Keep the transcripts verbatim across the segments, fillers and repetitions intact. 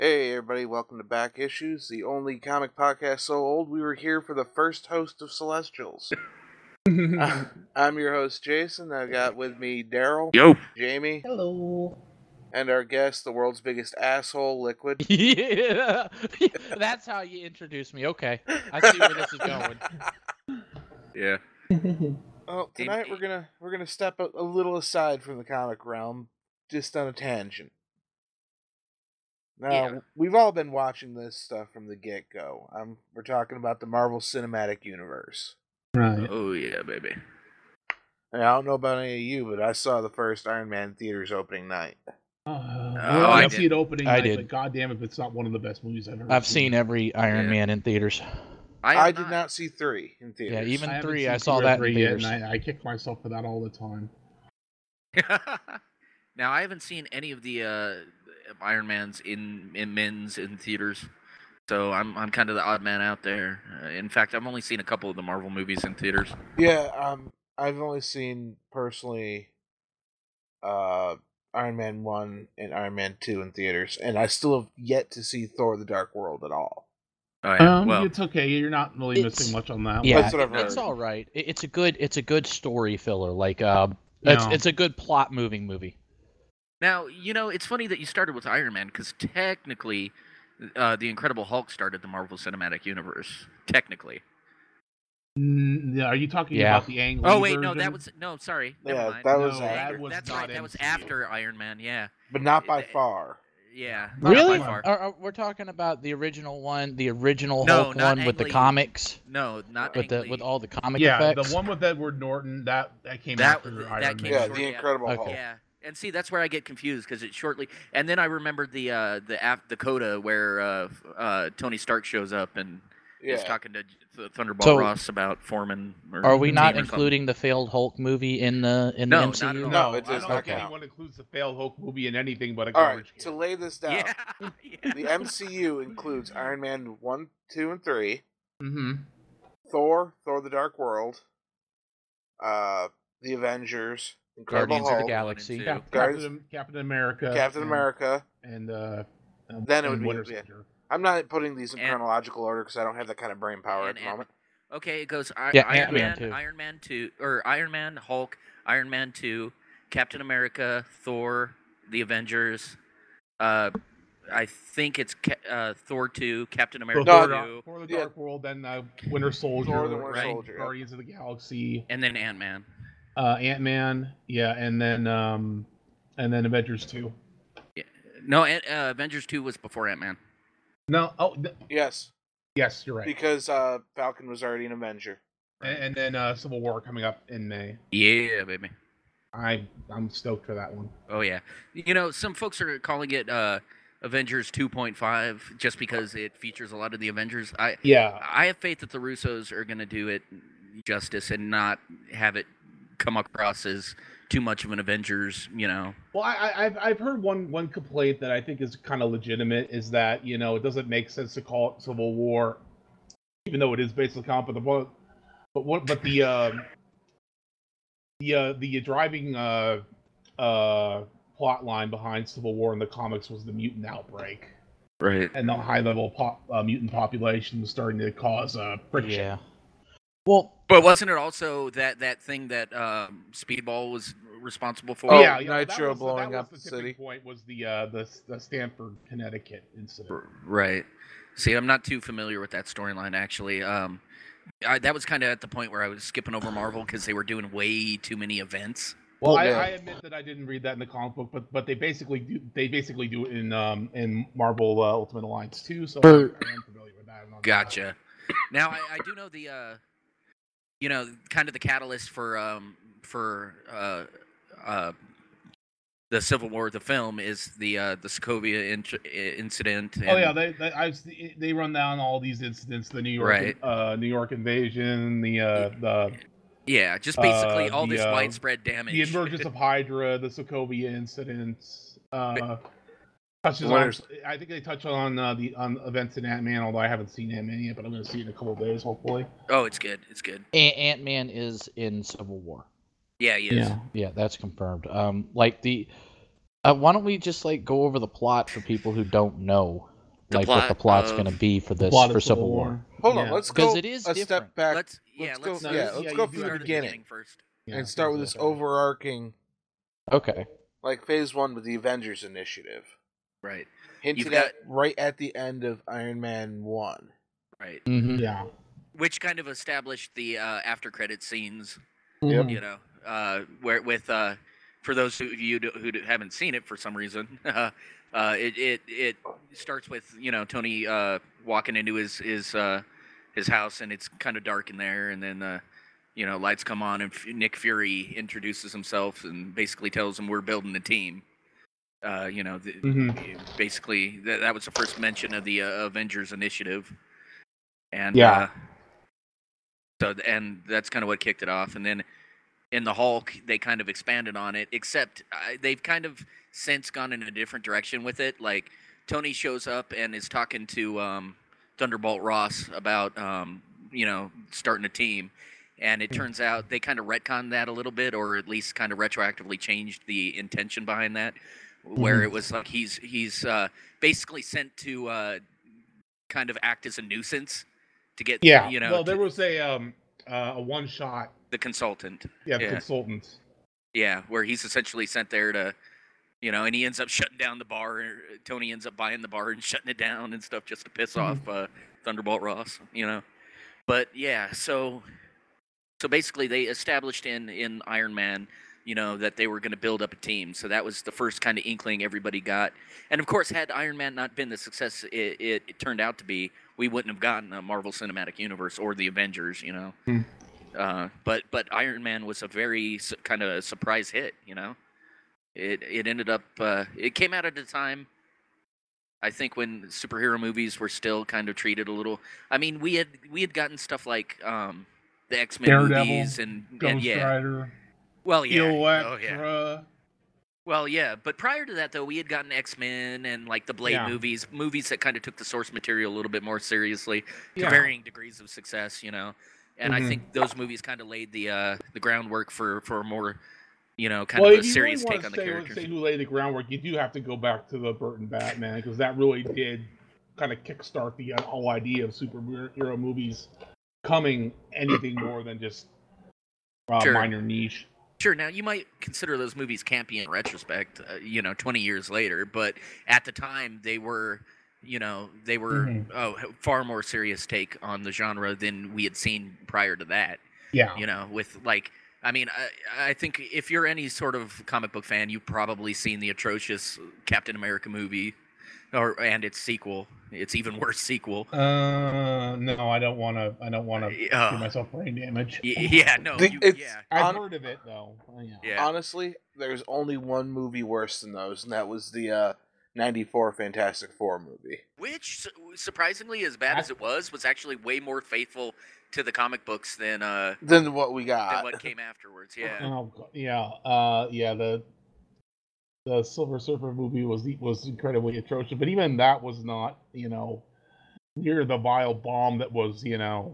Hey everybody, welcome to Back Issues, the only comic podcast so old we were here for the first host of Celestials. uh, I'm your host Jason. I got with me Daryl, Yo, Jamie, Hello. and our guest, the world's biggest asshole, Liquid. Yeah, that's how you introduce me. Okay, I see where this is going. yeah. Well, tonight we're gonna we're gonna step a, a little aside from the comic realm, just on a tangent. Now, Yeah. we've all been watching this stuff from the get-go. Um, we're talking about the Marvel Cinematic Universe. Right. Oh yeah, baby. And I don't know about any of you, but I saw the first Iron Man theaters opening night. Uh, Oh, well, I I did. see it opening I night, did. but goddamn if it's not one of the best movies I've ever I've seen. seen every Iron Yeah. Man in theaters. I, I, am did not see three in theaters. Yeah, even I haven't three. seen I saw two or that in three yet, theaters. and I, I kick myself for that all the time. Now I haven't seen any of the uh, Iron Mans in in men's in theaters, so I'm I'm kind of the odd man out there. Uh, in fact, I've only seen a couple of the Marvel movies in theaters. Yeah, um, I've only seen personally uh, Iron Man one and Iron Man two in theaters, and I still have yet to see Thor: The Dark World at all. Oh yeah. Um, well, it's okay. You're not really It's- missing much on that. Yeah, That's what I've it's heard. all right. It- It's a good. It's a good story filler. Like, uh, it's No. it's a good plot moving movie. now you know it's funny that you started with Iron Man because technically, uh, the Incredible Hulk started the Marvel Cinematic Universe. Technically. Mm, yeah, are you talking Yeah. about the Ang Lee Oh wait, no, version? that was no. Sorry, never Yeah, mind. that No, was that after, was That's not right. That M was C U. after Iron Man. Yeah. but not by it- far. Yeah. not Really? by far. Are, are, we're talking about the original one, the original No, Hulk not one with Ang the Lee. comics, No, not with the Ang Lee. with all the comic Yeah, effects. the one with Edward Norton that that came That- after that Iron came Man. Yeah, shortly the after- Incredible Okay. Hulk. Yeah, and see that's where I get confused because it shortly. And then I remembered the uh, the af- the coda where uh, f- uh, Tony Stark shows up and is Yeah, talking to Th- Thunderball So- Ross about Foreman. Or Are we team not or something. including the failed Hulk movie in the in No, the not M C U? at all. No, No, it I does don't not think count. anyone includes the failed Hulk movie in anything but a all right. garbage To can. lay this down, Yeah, yeah. the M C U includes Iron Man one, two, and three, Mm-hmm. Thor, Thor: The Dark World, uh, the Avengers, Incredible Guardians of the Hulk, Galaxy. Two. Cap- Guardians- Captain, Captain America. Captain and- America. And uh, um, Then it and would be- Winter yeah. Soldier. I'm not putting these in And- chronological order because I don't have that kind of brain power And at the moment. Okay, it goes I- Yeah, Iron Ant-Man Man, too. Iron Man two, or Iron Man, Hulk, Iron Man two, Captain America, Thor, the Avengers. Uh, I think it's Ca- uh, Thor two, Captain So America No, Thor, two, for the yeah. Dark World, then uh, Winter Soldier, Thor, the Winter Right. Soldier. yeah. Guardians of the Galaxy, and then Ant Man. uh, Ant Man, yeah, and then um, and then Avengers two. No, Ant- uh, Avengers two was before Ant Man. No, oh th- Yes, yes, you're right. because uh, Falcon was already an Avenger. And, and then uh, Civil War coming up in May. Yeah, baby. I I'm stoked for that one. Oh yeah. You know, some folks are calling it uh, Avengers two point five just because it features a lot of the Avengers. I Yeah, I have faith that the Russos are going to do it justice and not have it come across as too much of an Avengers, you know. well, I, I I've I've heard one one complaint that I think is kind of legitimate is that you know it doesn't make sense to call it Civil War, even though it is based on comic, but the one, but what but the um the uh, the driving uh uh plot line behind Civil War in the comics was the mutant outbreak Right. and the high level pop, uh, mutant population was starting to cause uh friction. Yeah. Well, But wasn't it also that, that thing that um, Speedball was responsible for? Oh, yeah, yeah, that Nitro was, blowing that was up the the tipping city. point was the uh the the Stanford, Connecticut incident. R- Right. See, I'm not too familiar with that storyline, actually. Um, I, that was kind of at the point where I was skipping over Marvel because they were doing way too many events. Well, I, yeah. I admit that I didn't read that in the comic book, but but they basically do they basically do it in um in Marvel uh, Ultimate Alliance too. So For- I am familiar with that. I'm not- Gotcha. Now, I, I do know the, uh, you know, kind of the catalyst for um, for uh, uh, the Civil War, the film, is the uh, the Sokovia in- incident. And, Oh yeah, they they, I've, se- they run down all these incidents: the New York Right. uh, New York invasion, the uh, the yeah, just basically Uh, all the, this uh, widespread damage. the emergence of Hydra, the Sokovia incidents. Uh, touches The on, Winters- I think they touch on uh, the on events in Ant Man, although I haven't seen Ant Man yet, but I'm going to see it in a couple of days, hopefully. Oh, it's good. It's good. Ant Man is in Civil War. Yeah, he is. Yeah, that's confirmed. Um, like the, uh, why don't we just like go over the plot for people who don't know? The like plot what the plot's of- going to be for this Plot of for Civil Civil War. War. Hold Yeah. on, let's Because go it is a different. step back. Let's yeah, let's let's go. No, Yeah, yeah, let's you go do from the start at beginning first. Yeah, and start with sounds this okay. overarching, Okay. like Phase One with the Avengers Initiative, Right, hinted You've got- at right at the end of Iron Man One. right. Mm-hmm. Yeah. Which kind of established the uh, after credit scenes. Yep. You know, uh, where with uh, for those of you who who haven't seen it for some reason, uh, it it it starts with you know Tony uh, walking into his his uh, his house and it's kind of dark in there, and then uh, you know lights come on and F- Nick Fury introduces himself and basically tells him we're building a team. Uh, you know, the, Mhm. basically that, that was the first mention of the uh, Avengers Initiative, and Yeah. uh, so and that's kind of what kicked it off, and then. In the Hulk, they kind of expanded on it, except uh, they've kind of since gone in a different direction with it. Like, Tony shows up and is talking to um, Thunderbolt Ross about, um, you know, starting a team. And it turns out they kind of retconned that a little bit, or at least kind of retroactively changed the intention behind that, where Mhm. it was like he's he's uh, basically sent to uh, kind of act as a nuisance to get, Yeah. you know, well, there to- was a um uh, a one shot. the consultant. Yeah, the Yeah. consultant. Yeah, where he's essentially sent there to, you know, and he ends up shutting down the bar. Tony ends up buying the bar and shutting it down and stuff just to piss Mhm. off uh, Thunderbolt Ross, you know. But yeah, so so basically they established in in Iron Man, you know, that they were going to build up a team. So that was the first kind of inkling everybody got. And of course, had Iron Man not been the success it, it, it turned out to be, we wouldn't have gotten a Marvel Cinematic Universe or the Avengers, you know. Hmm. Uh, but but Iron Man was a very su- kind of surprise hit, you know. It it ended up uh, it came out at a time, I think, when superhero movies were still kind of treated a little. I mean, we had we had gotten stuff like um, the X Men Daredevil, movies and, and Ghost yeah, Rider. well yeah, Electra. oh yeah, well yeah. But prior to that, though, we had gotten X Men and like the Blade Yeah. movies, movies that kind of took the source material a little bit more seriously, to Yeah. varying degrees of success, you know. And Mhm. I think those movies kind of laid the uh, the groundwork for for a more, you know, kind Well, of if a you serious really take on want the to say, characters. say who laid the groundwork, you do have to go back to the Burton Batman because that really did kind of kickstart the uh, whole idea of superhero movies coming anything more than just uh, Sure. minor niche. Sure. Now you might consider those movies campy in retrospect, uh, you know, twenty years later, but at the time they were, you know, they were Mhm. oh, far more serious take on the genre than we had seen prior to that. Yeah. You know, with like, I mean, I, I think if you're any sort of comic book fan, you've probably seen the atrocious Captain America movie, or and its sequel, its even worse sequel. Uh, no, I don't want to. I don't want to Uh, give myself brain damage. Y- yeah, no, The- you, it's- yeah, I've On- heard of it though. Uh, yeah. yeah. Honestly, there's only one movie worse than those, and that was the uh, ninety-four Fantastic Four movie. Which, su- surprisingly, as bad as it was, was actually way more faithful to the comic books than uh Than what we than got. what came afterwards. Yeah, Oh God, yeah. Uh, yeah. The the Silver Surfer movie was was incredibly atrocious, but even that was not, you know, near the vile bomb that was, you know,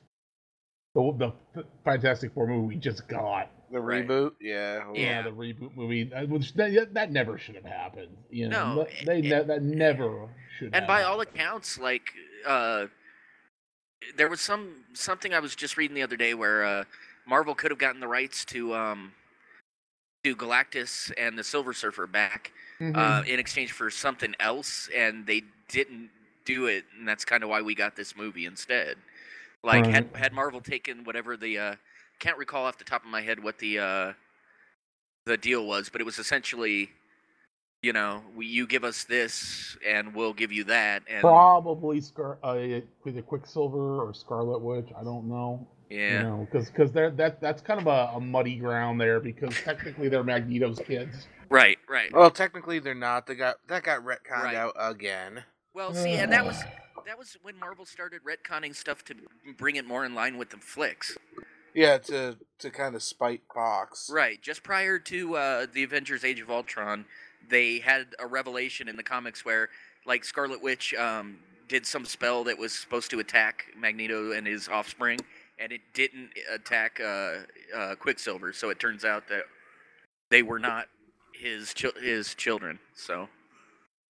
the the Fantastic Four movie we just got. The Right. reboot, yeah. well, Yeah. the reboot movie, uh, which that, that never should have happened. You know, No, that, they it- ne- that never should. and have by all happened. accounts, like uh, there was some something I was just reading the other day where uh, Marvel could have gotten the rights to um to Galactus and the Silver Surfer back Mhm. uh, in exchange for something else, and they didn't do it, and that's kind of why we got this movie instead. Like, had Right. had Marvel taken whatever the uh, can't recall off the top of my head what the uh, the deal was, but it was essentially, you know, we, you give us this and we'll give you that, and Probably Scar uh, either Quicksilver or Scarlet Witch. I don't know. yeah, You know, because because they're that that's kind of a, a muddy ground there because technically they're Magneto's kids. right, right. Well, technically they're not. They got that got retconned Right. out again. Well, see, and that was that was when Marvel started retconning stuff to bring it more in line with the flicks. Yeah, to to kind of spite Fox. Right. Just prior to uh, the Avengers: Age of Ultron, they had a revelation in the comics where, like, Scarlet Witch um, did some spell that was supposed to attack Magneto and his offspring, and it didn't attack uh, uh, Quicksilver. So it turns out that they were not his chil- his children. So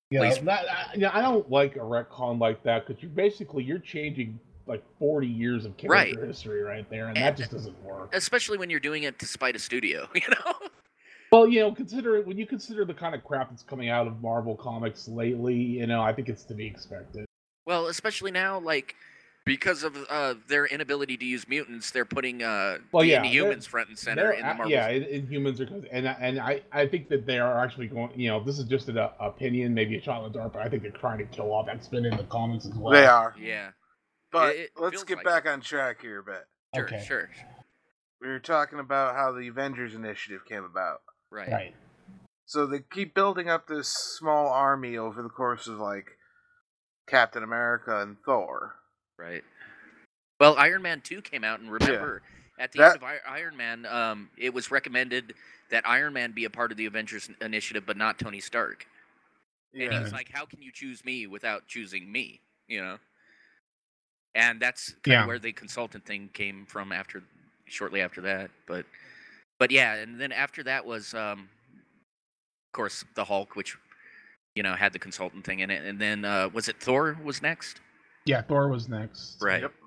Yeah, Please. that, I, yeah, I don't like a retcon like that because you basically you're changing like forty years of character Right. history right there, and And- that just doesn't work. Especially when you're doing it to spite a studio, you know? Well, you know, consider when you consider the kind of crap that's coming out of Marvel Comics lately, you know, I think it's to be expected. Well, especially now, like, because of uh, their inability to use mutants, they're putting uh, Well, the yeah, Inhumans they're- front and center They're in the a- Marvel. yeah, in, in humans are, and I- and I I think that they are actually going. You know, this is just an uh, opinion, maybe a shot in the dark, but I think they're trying to kill off X-Men in the comics as well. They are. Yeah. But It- it let's feels get like back it. on track here a bit. Sure, Okay. sure. We were talking about how the Avengers Initiative came about. Right. Right. So they keep building up this small army over the course of, like, Captain America and Thor. Right. Well, Iron Man two came out, and remember, at the That- end of I- Iron Man, um, it was recommended that Iron Man be a part of the Avengers Initiative, but not Tony Stark. And he Yeah. was like, "How can you choose me without choosing me?" You know. And that's kind Yeah. of where the consultant thing came from after, shortly after that. But, but yeah, and then after that was, um, of course, the Hulk, which, you know, had the consultant thing in it, and then uh, was it Thor was next? Yeah, Thor was next. Right. Yep.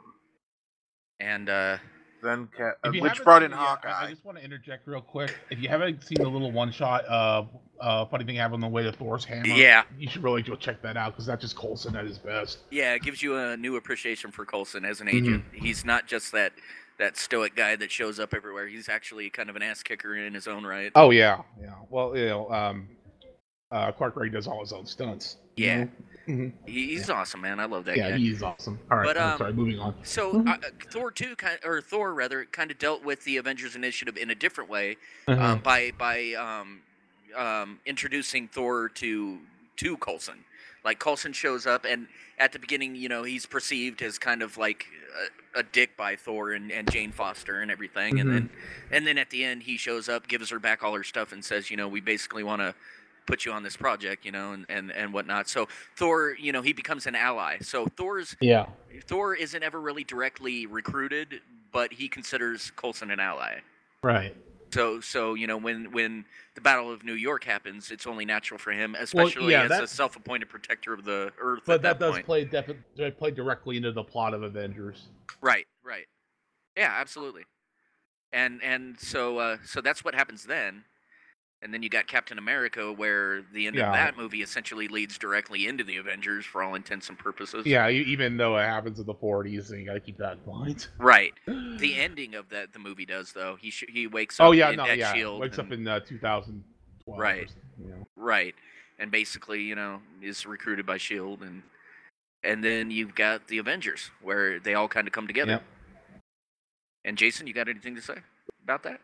And uh, Then, Ca- uh, If you which haven't brought seen in it yet, Hawkeye. I, I just want to interject real quick. If you haven't seen the little one shot, uh, uh, funny thing happened on the way to Thor's hammer. Yeah. you should really go check that out because that's just Coulson at his best. yeah, it gives you a new appreciation for Coulson as an Mhm. agent. He's not just that that stoic guy that shows up everywhere. He's actually kind of an ass kicker in his own right. Oh yeah, yeah. Well, you know, um, uh, Clark Gregg does all his own stunts. you Yeah. know? Mhm. He, he's awesome, man. I love that Yeah, guy. he's awesome. All right, But, I'm um, sorry. Moving on. So Mhm. uh, Thor two kind or Thor rather kind of dealt with the Avengers Initiative in a different way Uh-huh. um, by by um, um, introducing Thor to to Coulson. Like Coulson shows up, and at the beginning, you know, he's perceived as kind of like a, a dick by Thor and, and Jane Foster and everything, Mhm. and then and then at the end, he shows up, gives her back all her stuff, and says, you know, we basically want to put you on this project, you know, and, and, and whatnot. So Thor, you know, he becomes an ally. So Thor's Yeah. Thor isn't ever really directly recruited, but he considers Coulson an ally. Right. So, so you know, when when the Battle of New York happens, it's only natural for him, especially yeah, as that- a self-appointed protector of the Earth. But at that, that, does point. play defi- play directly into the plot of Avengers. Right, right. Yeah, absolutely. And and so uh, so that's what happens then. And then you got Captain America, where the end Yeah. of that movie essentially leads directly into the Avengers for all intents and purposes. Yeah, e- even though it happens in the forties, so you gotta keep that in mind. Right. The ending of that the movie does though. He sh- he wakes up Oh yeah, in no, at yeah. Shield. Wakes and, up in uh, two thousand twelve. Right. You know. Right. And basically, you know, is recruited by Shield, and and then you've got the Avengers, where they all kind of come together. Yep. And Jason, you got anything to say about that?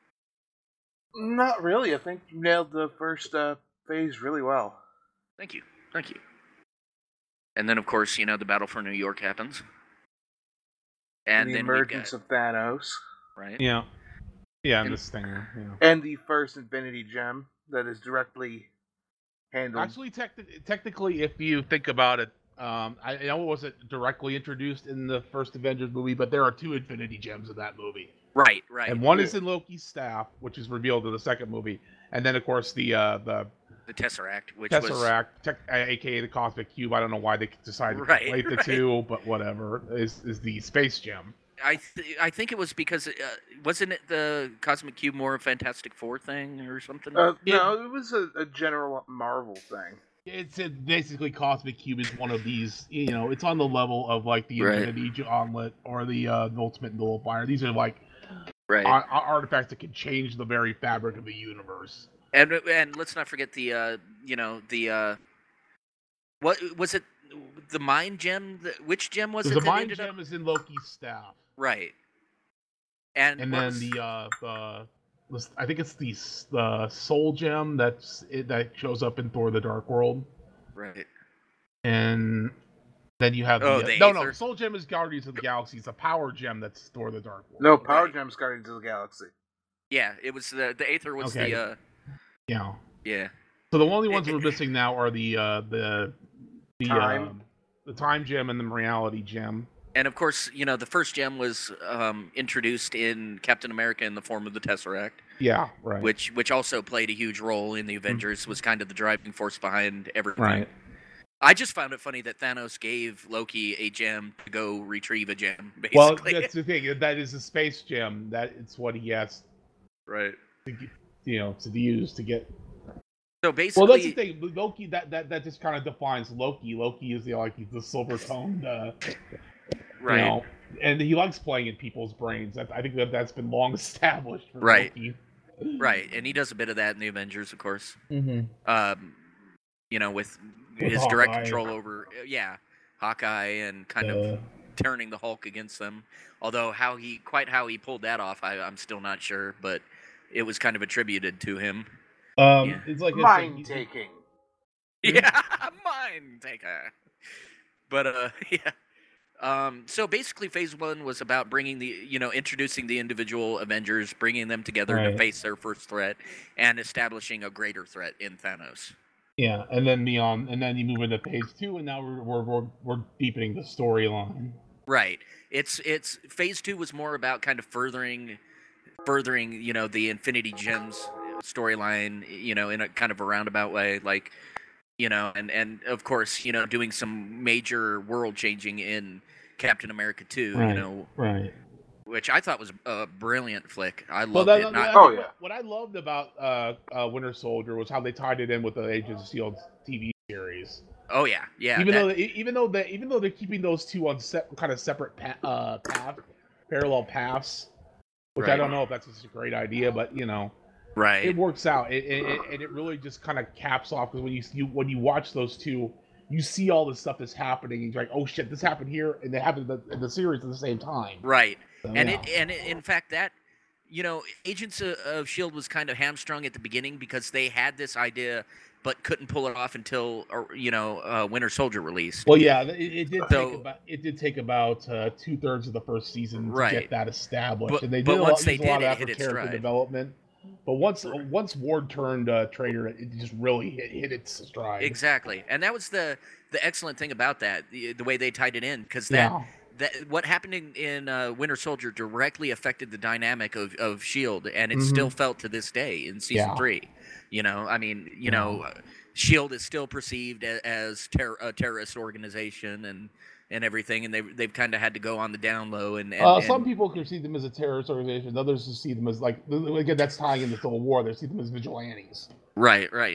Not really. I think you nailed the first uh, phase really well. Thank you. Thank you. And then, of course, you know, the battle for New York happens. And the then we emergence got, of Thanos. right? Yeah. Yeah, and And- this thing. You know. And the first Infinity Gem that is directly handled. Actually, techni- technically, if you think about it, um, I, I know it wasn't directly introduced in the first Avengers movie, but there are two Infinity Gems in that movie, Right, right. and one is in Loki's staff, which is revealed in the second movie, and then of course the uh, the the Tesseract, which was Tesseract, tech, aka the Cosmic Cube. I don't know why they decided to Right, conflate the right. two, but whatever. Is is the Space Gem? I th- I think it was because uh, wasn't it the Cosmic Cube more a Fantastic Four thing or something? Uh, Yeah. No, it was a, a general Marvel thing. It's a, basically Cosmic Cube is one of these. You know, it's on the level of like the Right. Infinity Gauntlet or the uh, the Ultimate Nullifier. These are like right. ar- ar- artifacts that can change the very fabric of the universe. And and let's not forget the uh, you know the uh, what was it? The Mind Gem? The, which gem was So it? the that Mind ended Gem up... is in Loki's staff, Right. And, and what then was- the uh, the the- I think it's the s- the Soul Gem that's it, that shows up in Thor: The Dark World, right. and then you have the, Oh, uh, the no no Aether? Soul Gem is Guardians of the Galaxy. It's a Power Gem that's Thor: The Dark World. No, Power Right. Gem's Guardians of the Galaxy. Yeah, it was the the Aether was Okay. the uh, Yeah. yeah. So the only ones we're missing now are the uh, the the Time. um, the Time Gem and the Reality Gem. And of course, you know, the first gem was um, introduced in Captain America in the form of the Tesseract, Yeah, right. which which also played a huge role in the Avengers. Was kind of the driving force behind everything. Right. I just found it funny that Thanos gave Loki a gem to go retrieve a gem. Well, Basically, that's the thing. That is a space gem. That it's what he has, right. to, get- you know, to use to get. So basically, Well, that's the thing. Loki. That that that just kind of defines Loki. Loki is the like the silver toned. Uh, right. You know, and he likes playing in people's brains. I, I think that that's been long established for Right. Loki. Right, and he does a bit of that in the Avengers, of course. Mm-hmm. Um, you know, with, With his direct Hawkeye. control over, uh, yeah, Hawkeye, and kind Uh, of turning the Hulk against them. Although how he, quite how he pulled that off, I, I'm still not sure, but it was kind of attributed to him. Um, Yeah. it's like Mind taking. Yeah, mind taker. But uh, yeah. Um, so basically, Phase One was about bringing the, you know, introducing the individual Avengers, bringing them together to Right. face their first threat, and establishing a greater threat in Thanos. Yeah, and then beyond, and then you move into phase two, and now we're we're we're, we're deepening the storyline. Right. It's it's Phase Two was more about kind of furthering, furthering, you know, the Infinity Gems storyline, you know, in a kind of a roundabout way, like, you know, and and of course, you know, doing some major world changing in Captain America Two, Right. you know, Right. which I thought was a brilliant flick. I Well, loved that, it. that- Not, I Oh, think yeah. what, what I loved about uh, uh, Winter Soldier was how they tied it in with the Agents of S H I E L D T V series. oh yeah, yeah. even that- though they, even though they even though they're keeping those two on se- kind of separate pa- uh, path, parallel paths, which I Right. don't know if that's such a great idea, but you know, right. it works out. It, it, it, and it really just kind of caps off because when you, you when you watch those two, you see all the stuff that's happening, and you're like, oh shit, this happened here, and they happened in the, in the series at the same time. Right. So, And yeah. it and it, in fact that, you know, Agents of, of Shield was kind of hamstrung at the beginning because they had this idea but couldn't pull it off until or, you know uh, Winter Soldier released. Well, yeah, it, it did So- take about it did take about uh, two thirds of the first season to Right. get that established, But- and they but did a once lot, they used a lot did, of it that hit for its character stride. development. But once once Ward turned uh, traitor, it just really hit, hit its stride. Exactly. And that was the the excellent thing about that, the, the way they tied it in, because that Yeah. that what happened in, in uh, Winter Soldier directly affected the dynamic of, of Shield, and it's Mhm. still felt to this day in season Yeah. three. You know, I mean, you Yeah. know, uh, Shield is still perceived as, as ter- a terrorist organization and, and everything, and they they've kind of had to go on the down low. And, and, Uh, and some people can see them as a terrorist organization. Others just see them as like again that's tying into Civil War. They see them as vigilantes. right, right.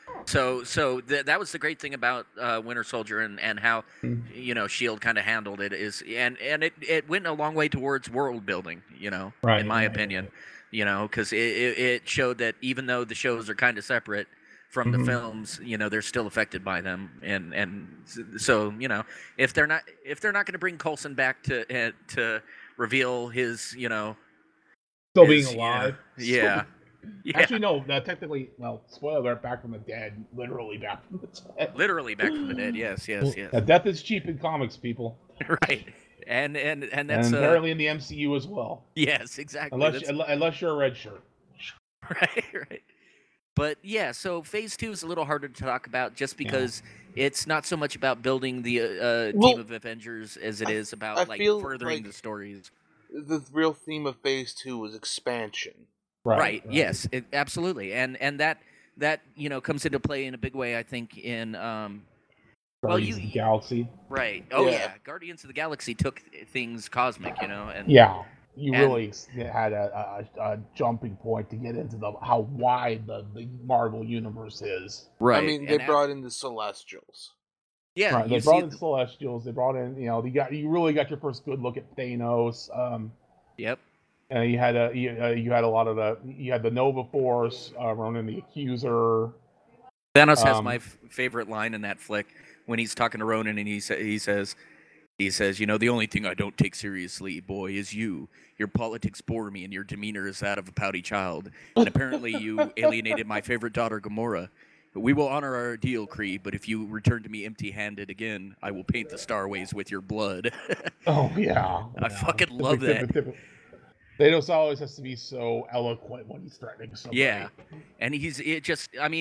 So so th- that was the great thing about uh, Winter Soldier and, and how Mhm. you know Shield kind of handled it is and and it, it went a long way towards world building. You know, Right, in my right, opinion. You know, because it, it, it showed that even though the shows are kind of separate from Mhm. the films, you know, they're still affected by them, and and s- so you know, if they're not if they're not going to bring Coulson back to uh, to reveal his, you know, Still his, being you know- alive. yeah, yeah, Actually, no. Uh, technically, well, spoiler alert, back from the dead. Literally back from the dead. literally back from the dead. Yes, yes, yes, Uh, death is cheap in comics, people, right. And and and that's and uh, apparently in the M C U as well. yes, exactly. Unless That's- unle- unless you're a red shirt. right, right. But yeah, so phase two is a little harder to talk about just because it's not so much about building the uh, uh, Well, team of Avengers as it I- is about I like feel furthering like- the stories. The real theme of Phase Two was expansion. Right. Yes. It, absolutely. And and that that you know comes into play in a big way, I think. In um. Well, Guardians you- of the Galaxy. Right. Oh yeah. Yeah. Guardians of the Galaxy took things cosmic, you know, and Yeah, you And- really s- had a, a, a jumping point to get into the how wide the, the Marvel universe is. right. I mean, they and that- brought in the Celestials. yeah. Right, they you brought see, in Celestials. They brought in, you know, you got you really got your first good look at Thanos. Um, yep. uh, you had a you, uh, you had a lot of the you had the Nova Force, uh, Ronan the Accuser. Thanos has Um, my f- favorite line in that flick when he's talking to Ronan and he sa- he says he says, you know, the only thing I don't take seriously, boy, is you. Your politics bore me and your demeanor is that of a pouty child. And apparently you alienated my favorite daughter, Gamora. We will honor our deal, Kree, but if you return to me empty-handed again, I will paint the starways with your blood. Oh yeah, I yeah. fucking love Typical- that. typical- Thanos always has to be so eloquent when he's threatening somebody. Yeah, and he's it just. I mean,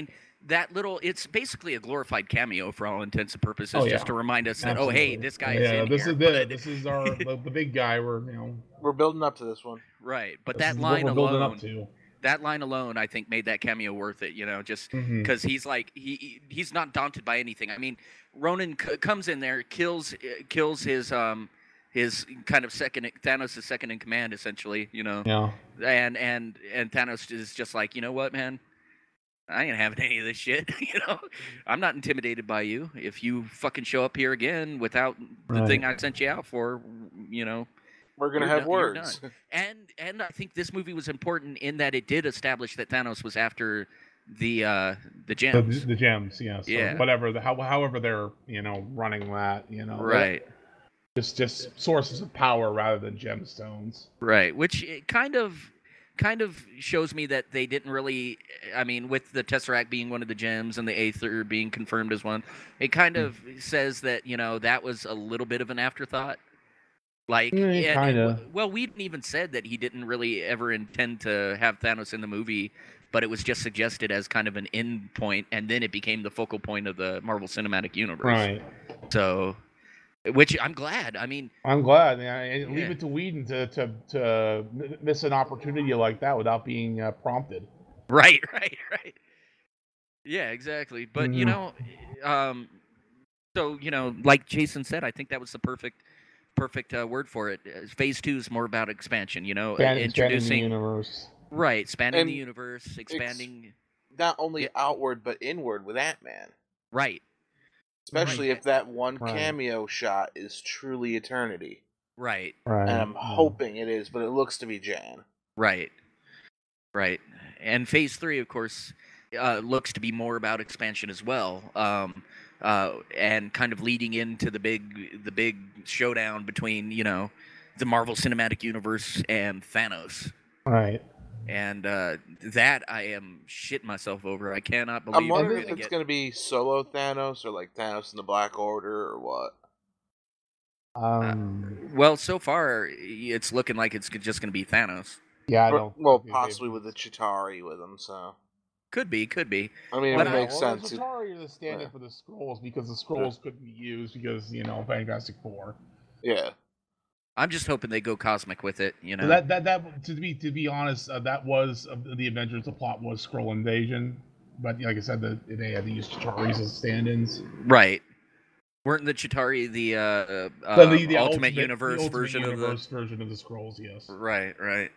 that little, it's basically a glorified cameo for all intents and purposes, Oh, yeah. just to remind us that, Absolutely. oh, hey, this guy's yeah, in this here. is the but- this is our the, the big guy. We're you know We're building up to this one. right, but this that is line what we're building alone, up to. that line alone, I think made that cameo worth it. You know, just Mhm. because he's like he he- he's not daunted by anything. I mean, Ronan c- comes in there, kills uh, kills his um his kind of second Thanos' second in command, essentially. You know, Yeah. and and and Thanos is just like, you know what, man, I ain't having any of this shit. You know, I'm not intimidated by you. If you fucking show up here again without the Right. thing I sent you out for, you know, We're gonna You're have done- you're words. and and I think this movie was important in that it did establish that Thanos was after the uh the The, gems. the gems, yes. Yeah. Or whatever the how, however they're you know running that you know Right, just just sources of power rather than gemstones. right. Which it kind of kind of shows me that they didn't really. I mean, with the Tesseract being one of the gems and the Aether being confirmed as one, it kind of says that you know that was a little bit of an afterthought. Like, Yeah, and- and kinda. w- well, Whedon even said that he didn't really ever intend to have Thanos in the movie, but it was just suggested as kind of an end point, and then it became the focal point of the Marvel Cinematic Universe. Right. So, which I'm glad. I mean, I'm glad. Yeah, and leave Yeah. it to Whedon to to to m- miss an opportunity like that without being uh, prompted. right, right, right. Yeah, exactly. But you Mhm. know, um, so you know, like Jason said, I think that was the perfect, perfect uh, word for it. Uh, Phase two is more about expansion. You know, uh, Span- expanding the introducing universe. right, expanding And the universe, expanding. Not only Yeah. outward but inward with Ant Man. Right, Especially Right. if that one Right. cameo shot is truly eternity. right, Right. And I'm yeah. hoping it is, but it looks to be Jan. right, right. And Phase three, of course, uh, looks to be more about expansion as well, um, uh, and kind of leading into the big, the big showdown between you know, the Marvel Cinematic Universe and Thanos. Right. And uh, that I am shitting myself over. I cannot I'm believe we're wondering if gonna it's get. going to be solo Thanos or like Thanos in the Black Order or what. Um. Well, so far it's looking like it's just going to be Thanos. yeah. I Or- don't. well, think they- possibly with the Chitauri with him. So Could be, could be. I mean, it But would I- make well, sense. The It- Chitauri are the stand-in yeah. for the scrolls because the scrolls couldn't be used because you know Fantastic Four. yeah, I'm just hoping they go cosmic with it. You know. So that that that to be to be honest, uh, that was uh, the Avengers. The plot was scroll invasion, but like I said, the, they had to use Chitauris as stand-ins. Right. Weren't the Chitari the, uh, uh, But the, the Ultimate, Universe the Ultimate version Universe version of the scrolls? Yes. of the? Right, right.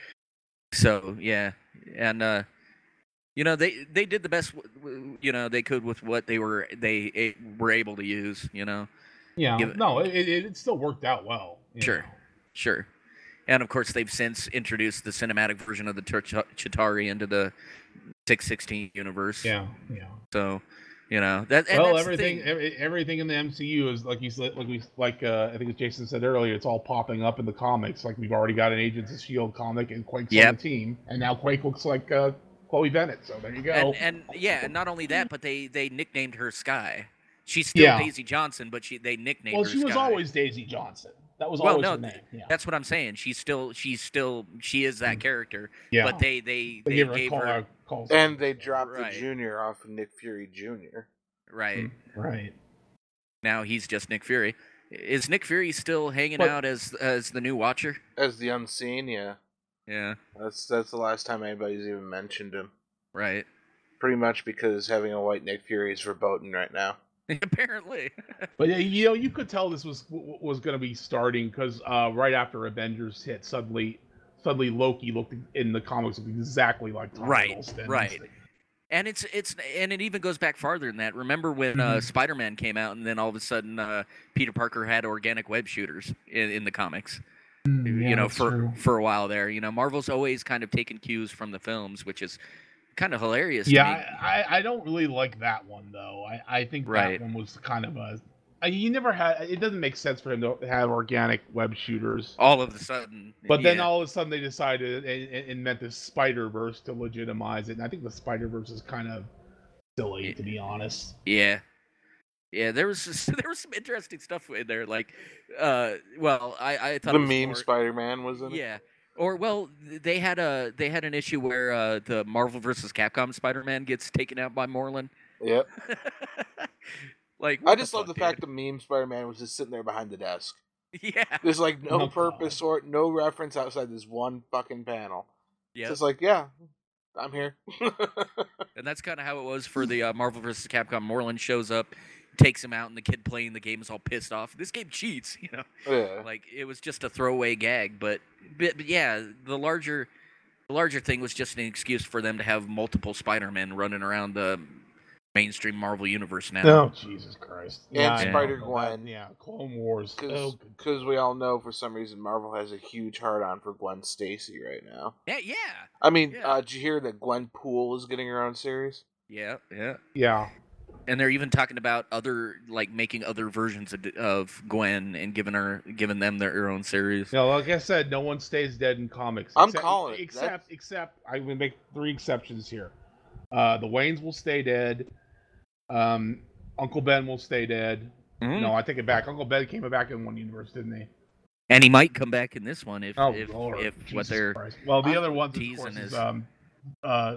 So yeah, and uh, you know they they did the best w- w- you know they could with what they were they eh, were able to use. You know. Yeah. Give it- No, it, it it still worked out well. you Sure. know. Sure. And of course, they've since introduced the cinematic version of the Tur- Chitauri into the six sixteen universe. Yeah. Yeah. So, you know that. And Well, that's the everything thing. every, everything in the M C U is like you said, like we like uh, I think as Jason said earlier, it's all popping up in the comics. Like we've already got an Agents of Shield comic and Quake's Yep. on the team, and now Quake looks like uh, Chloe Bennett. So there you go. And, and yeah, and not only that, but they they nicknamed her Sky. She's still Yeah. Daisy Johnson, but she they nicknamed well, her she was Sky. always Daisy Johnson. That was Well, always no, her name. Yeah. That's what I'm saying. She's still she's still she is that character. yeah. But they they they they, gave her a gave call. her uh, call and sign. they dropped Right. the Junior off of Nick Fury Junior right. right. Now he's just Nick Fury. Is Nick Fury still hanging But- out as as the new Watcher? as the Unseen. Yeah, Yeah. that's that's the last time anybody's even mentioned him. Right. Pretty much because having a white Nick Fury is verboten right now. Apparently. But yeah, you know, you could tell this was was going to be starting because uh, right after Avengers hit, suddenly, suddenly Loki looked in the comics looked exactly like Tom Right, Hiddleston. right. And it's it's and it even goes back farther than that. Remember when uh, Mhm. Spider-Man came out, and then all of a sudden uh, Peter Parker had organic web shooters in, in the comics. Mm, yeah, you know, that's for true. for a while there. You know, Marvel's always kind of taken cues from the films, which is kind of hilarious. to Yeah, me. I, I I don't really like that one though. I, I think Right. that one was kind of a. I, he never had. It doesn't make sense for him to have organic web shooters. all of a sudden. But then yeah. all of a sudden they decided and, and, and meant the Spider Verse to legitimize it. And I think the Spider Verse is kind of silly, Yeah. to be honest. Yeah. Yeah, there was just, there was some interesting stuff in there. Like, uh, well, I I thought The it was meme more- Spider-Man was in it. Yeah. Or well, they had a they had an issue where uh, the Marvel versus Capcom Spider-Man gets taken out by Moreland. Yep. Like I what just the love fuck, the fact dude? the meme Spider-Man was just sitting there behind the desk. Yeah. There's like no Oh, purpose God. or no reference outside this one fucking panel. It's Yeah. just like, yeah, I'm here. And that's kind of how it was for the uh, Marvel versus Capcom. Moreland shows up, takes him out, and the kid playing the game is all pissed off. This game cheats, you know. Yeah. Like it was just a throwaway gag, but, but but yeah, the larger the larger thing was just an excuse for them to have multiple Spider-Men running around the mainstream Marvel universe now. Oh, Jesus Christ. And Yeah, I know, Spider-Gwen. that- Yeah, Clone Wars. Oh, Because good. we all know for some reason Marvel has a huge hard on for Gwen Stacy right now. Yeah, yeah, I mean, Yeah. uh, did you hear that Gwen Poole is getting her own series? yeah, yeah. Yeah. And they're even talking about other like making other versions of, of Gwen and giving her giving them their own series. You know, like I said, no one stays dead in comics. I'm except, calling it. Except, That's- except, I'm going to make three exceptions here. Uh, the Waynes will stay dead. Um, Uncle Ben will stay dead. Mhm. No, I take it back. Uncle Ben came back in one universe, didn't he? And he might come back in this one if Oh, if, Lord. if what Jesus they're Christ. Well, the I'm other ones, of teasing course, is is- um, uh,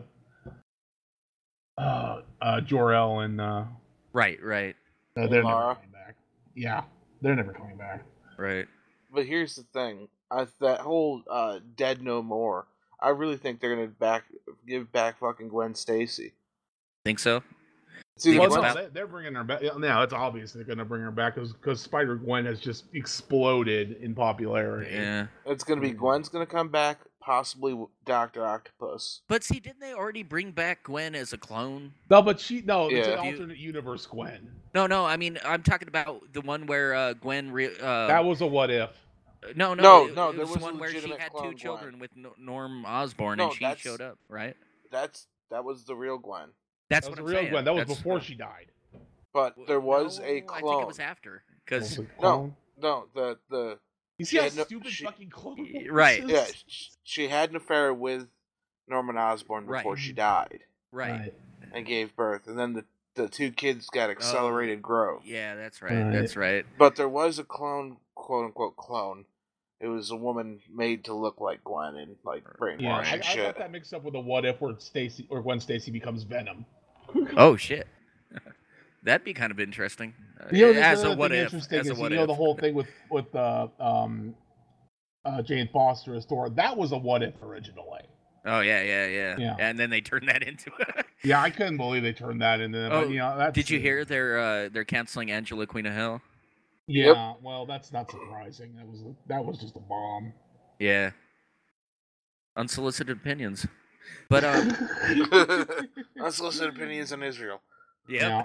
uh, uh, Jor-El and uh, right, right, uh, they're Lara. never coming back. Yeah, they're never coming back. right. But here's the thing: I, that whole uh, Dead No More. I really think they're gonna back give back fucking Gwen Stacy. Think so? See, Think Well, it's Gwen- no, about- they, they're bringing her back. Now it's obvious they're going to bring her back because Spider Gwen has just exploded in popularity. Yeah. it's gonna be Gwen's gonna come back, possibly Doctor Octopus. But see, didn't they already bring back Gwen as a clone? No, but she no, it's Yeah. an You- alternate universe Gwen. No, no. I mean, I'm talking about the one where uh, Gwen. Re- uh, That was a what if. no, no, No, it, no, it there was, was the a one where she legitimate had clone two Gwen. children with N- Norm Osborn, No, and she that's- showed up, right? That's that was the real Gwen. That's That was what a I'm real saying. That was That's- before she died. But there was no, a I think clone. it was after, because Was it No. clone? No, the the You see how Yeah, no, stupid she- fucking clone Y- Wars right. is? yeah, sh- she had an affair with Norman Osborn before Right. she died right. and gave birth, and then the the two kids got accelerated growth. Yeah, that's right. Right. That's right. But there was a clone, quote unquote clone. It was a woman made to look like Gwen and like brainwash Yeah, I, I and shit. got that mixed up with a what if where Stacy or Gwen Stacy becomes Venom. Oh shit. That'd be kind of interesting. Uh, You know, the as a other what thing if? interesting As a is what you know if? the whole thing with with uh, um, uh, Jane Foster as Thor. That was a what if originally. Oh yeah, yeah, yeah, Yeah. And then they turned that into. Yeah, I couldn't believe they turned that into. Oh, but, you know, that's, Did you hear they're uh, they're canceling Angela Queen of Hell? Yeah, well, that's not surprising. That was that was just a bomb. Yeah. Unsolicited opinions. But um, Unsolicited opinions on Israel. yeah.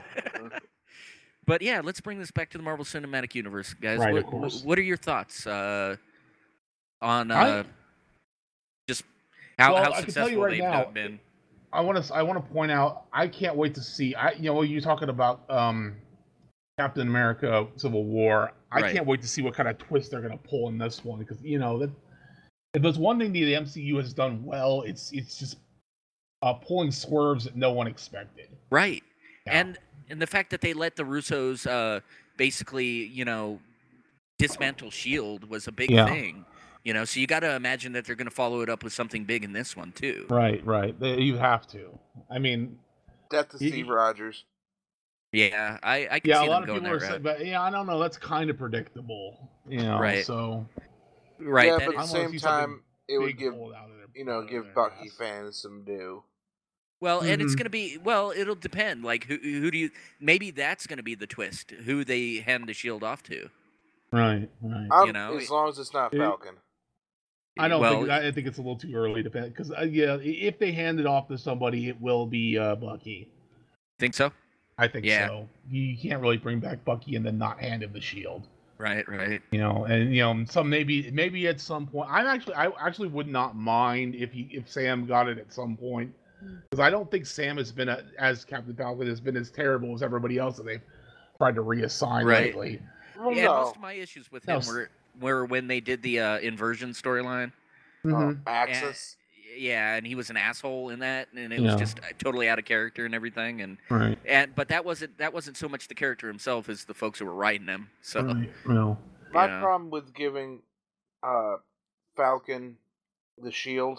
But yeah, let's bring this back to the Marvel Cinematic Universe, guys. Right, what, of course. what are your thoughts uh, on uh, I- just how, Well, how I can tell you successful right they've now, been? I want to I want to point out. I can't wait to see. I you know you're talking about um, Captain America: Civil War. I Right. can't wait to see what kind of twist they're going to pull in this one because you know that if there's one thing the M C U has done well, it's it's just uh, pulling swerves that no one expected. Right. Yeah. And and the fact that they let the Russos uh, basically, you know, dismantle Shield was a big Yeah. thing. You know, so you got to imagine that they're going to follow it up with something big in this one too. Right, right. They- You have to. I mean, Death to Y- Steve Rogers. Yeah, I, I can yeah, see a lot them of going people that are saying, route. but yeah, I don't know. That's kind of predictable, you know. Right. So Right. yeah, that but at I the is- wanna same see something time, it would big give pulled out of their- you know out of give their Bucky ass. fans some due. well, and it's Mhm. going to be well. It'll depend. Like who who do you? Maybe that's going to be the twist. Who they hand the shield off to? Right, right. I'm, You know, as long as it's not it- Falcon. I don't well, think I think it's a little too early to because uh, yeah, i- if they hand it off to somebody, it will be uh, Bucky. think so. I think Yeah. so. You can't really bring back Bucky and then not hand him the shield. Right. Right. You know, and you know, some maybe maybe at some point. I'm actually I actually would not mind if he if Sam got it at some point because I don't think Sam has been a, as Captain Falcon has been as terrible as everybody else that they've tried to reassign Right. lately. Well, Yeah, no. most of my issues with No, him s- were were when they did the uh, inversion storyline. Uh, Mhm. Axis. Yeah, and he was an asshole in that, and it was Yeah. just uh, totally out of character and everything. And Right. and but that wasn't that wasn't so much the character himself as the folks who were writing him. So Right. No. My yeah. problem with giving uh, Falcon the Shield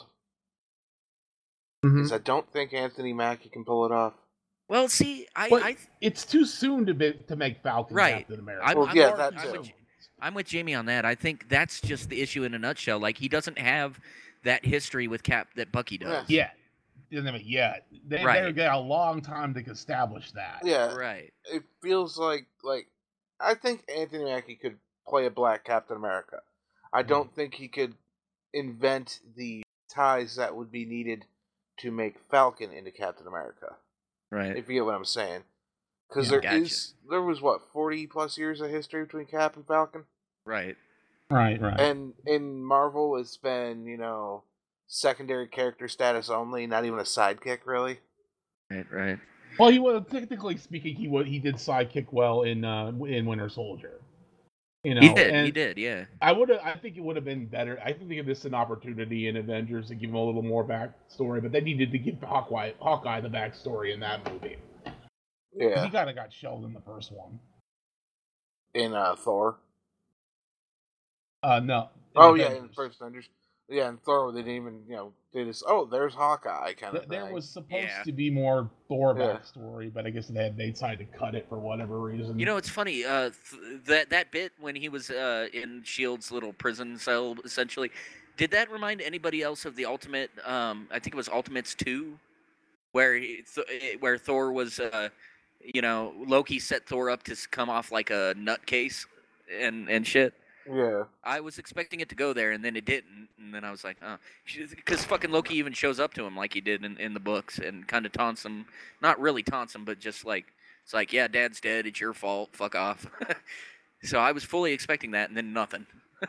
Mhm. is I don't think Anthony Mackie can pull it off. Well, see, I, But I it's too soon to be, to make Falcon Right. Captain America. I'm, Well, I'm yeah, more- that I'm too. with, I'm with Jamie on that. I think that's just the issue in a nutshell. Like, he doesn't have that history with Cap that Bucky does. Yeah, doesn't have it yet. They Right. they're got a long time to establish that. Yeah, Right. it feels like like I think Anthony Mackie could play a black Captain America. I don't think he could invent the ties that would be needed to make Falcon into Captain America. Right. If you get what I'm saying. Because Yeah. there is Gotcha. there was what forty plus years of history between Cap and Falcon, Right. Right, right. and in Marvel it's been you know secondary character status only, not even a sidekick really. Right. Right. Well, he was technically speaking, he was he did sidekick well in uh, in Winter Soldier. You know, He did. and He did. Yeah. I would I think it would have been better. I think this is an opportunity in Avengers to give him a little more backstory, but they needed to give Hawkeye Hawkeye the backstory in that movie. 'Cause Yeah, he kind of got shelved in the first one. in uh, Thor. Uh, no. Oh yeah, in Avengers. first Avengers. Yeah, in Thor they didn't even you know they just oh there's Hawkeye kind of Th- there thing. was supposed Yeah. to be more Thor Yeah. backstory, but I guess they had, they decided to cut it for whatever reason. You know, it's funny. Uh, th- that that bit when he was uh, in Shield's little prison cell, essentially, did that remind anybody else of the Ultimate? Um, I think it was Ultimates two, where he, th- eh, where Thor was, uh, you know, Loki set Thor up to s- come off like a nutcase and and shit. Yeah, I was expecting it to go there, and then it didn't. And then I was like, oh, because fucking Loki even shows up to him like he did in, in the books and kind of taunts him. Not really taunts him, but just like, it's like, yeah, Dad's dead. It's your fault. Fuck off. So I was fully expecting that, and then nothing.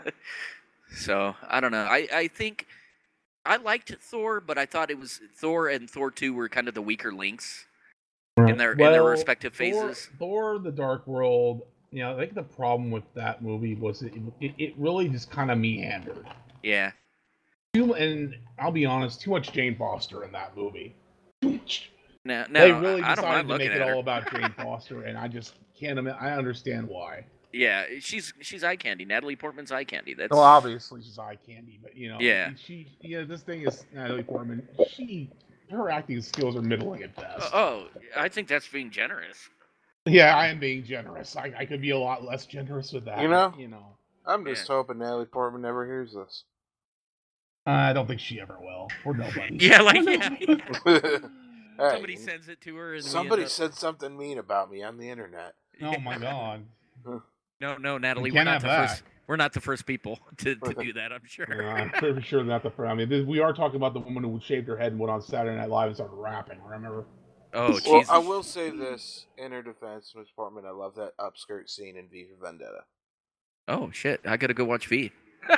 So I don't know. I, I think I liked Thor, but I thought it was Thor and Thor two were kind of the weaker links in their in their Well, respective Thor, phases. Thor: The Dark World. You know, I think the problem with that movie was it it, it really just kind of meandered. Yeah. Too, and I'll be honest, too much Jane Foster in that movie. Too much. No, no, they really I, I don't decided mind to looking make it at her. all about Jane Foster, and I just can't. ima- I understand why. Yeah, she's she's eye candy. Natalie Portman's eye candy. That's Well, obviously she's eye candy, but you know, Yeah. she, yeah, this thing is Natalie Portman. She, her acting skills are middling at best. Oh, I think that's being generous. Yeah, I am being generous. I, I could be a lot less generous with that. You know? you know. I'm just hoping Natalie Portman never hears this. I don't think she ever will. Or nobody. Yeah, like yeah. Hey, Somebody sends it to her. And we somebody end up- said something mean about me on the internet. Oh my god. No, no, Natalie, You we're can't not have the that. first. We're not the first people to, to do that. I'm sure. Yeah, I'm pretty sure not the first. I mean, this, we are talking about the woman who shaved her head and went on Saturday Night Live and started rapping. Remember? Oh, Well, Jesus. I will say this in her defense, Miss Portman. I love that upskirt scene in V for Vendetta. Oh shit! I gotta go watch V.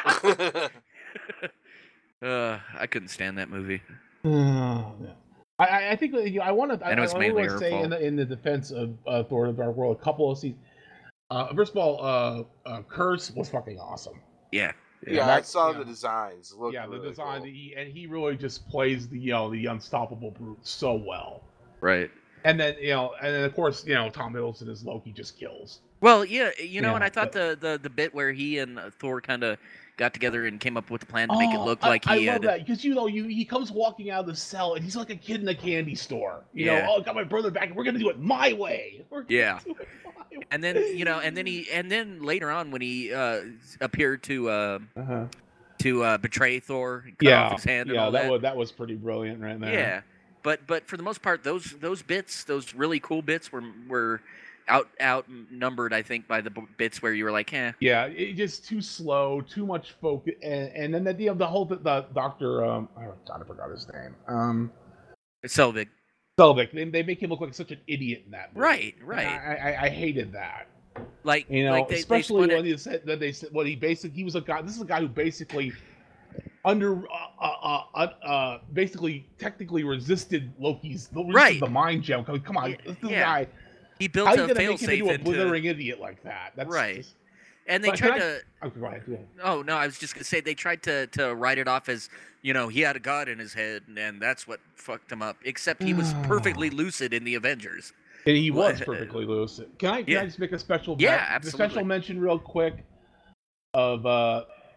uh, I couldn't stand that movie. Yeah. I- I, I think that, you know, I want to. I, And it was I mainly want her to say fault. in the in the defense of uh, Thor: The Dark World, a couple of scenes. Uh, first of all, uh, uh, Curse was fucking awesome. Yeah. yeah, I that- saw yeah. the designs. Looked yeah, the really design, cool. he, and he really just plays the you know the unstoppable brute so well. Right. And then you know, and then of course you know Tom Hiddleston as Loki just kills. Well, yeah, you know, Yeah, and I thought but- the, the the bit where he and uh, Thor kind of got together and came up with a plan to make it Oh, look I- like I, he love had. that because you know you he comes walking out of the cell and he's like a kid in a candy store. You Yeah. know, oh, I got my brother back. We're gonna do it my way. We're gonna Yeah. do it my way. And then you know, and then he, and then later on when he uh, appeared to uh, Uh-huh. to uh, betray Thor, and cut Yeah, off his hand and yeah, all that, that. was that was pretty brilliant right there. Yeah, but but for the most part, those those bits, those really cool bits, were were out outnumbered, I think, by the b- bits where you were like, eh. Yeah, it just too slow, too much focus, and, and then the the, the whole the, the doctor. Um, oh God, I forgot his name. Um, Selvig. Selvig. They, they make him look like such an idiot in that movie. Right, And right. I, I I hated that. Like You know, like they, especially they spun when it, he said that they said what he basically he was a guy. This is a guy who basically under uh, uh, uh, uh basically technically resisted Loki's resisted Right. the mind gem. Come come on, Yeah, this, this yeah. guy. he built How are you a gonna make him failsafe into a into, blithering idiot like that? That's Right. just- and they But can tried I- to. okay, go ahead. Go ahead. Oh no, I was just gonna say they tried to to write it off as, you know, he had a god in his head and that's what fucked him up. Except he was perfectly lucid in the Avengers. And he was Well, perfectly lucid. Can I, can yeah. I just make a special Yeah, men- a absolutely. special mention real quick of uh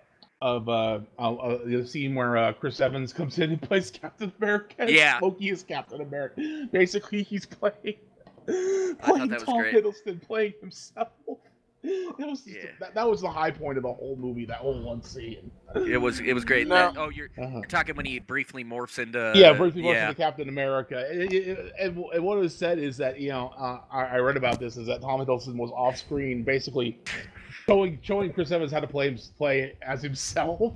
of uh, uh, uh the scene where uh, Chris Evans comes in and plays Captain America. And Yeah. Smokey is Captain America. Basically, he's playing thought playing that was Tom great. Hiddleston playing himself. That was just, Yeah. that, that was the high point of the whole movie. That whole one scene. It was it was great. No. That- oh, you're, Uh-huh. you're talking when he briefly morphs into Yeah, briefly uh, yeah. to Captain America. And, and, and, and what was said is that, you know, uh, I, I read about this, is that Tom Hiddleston was off screen, basically showing showing Chris Evans how to play play as himself. Oh,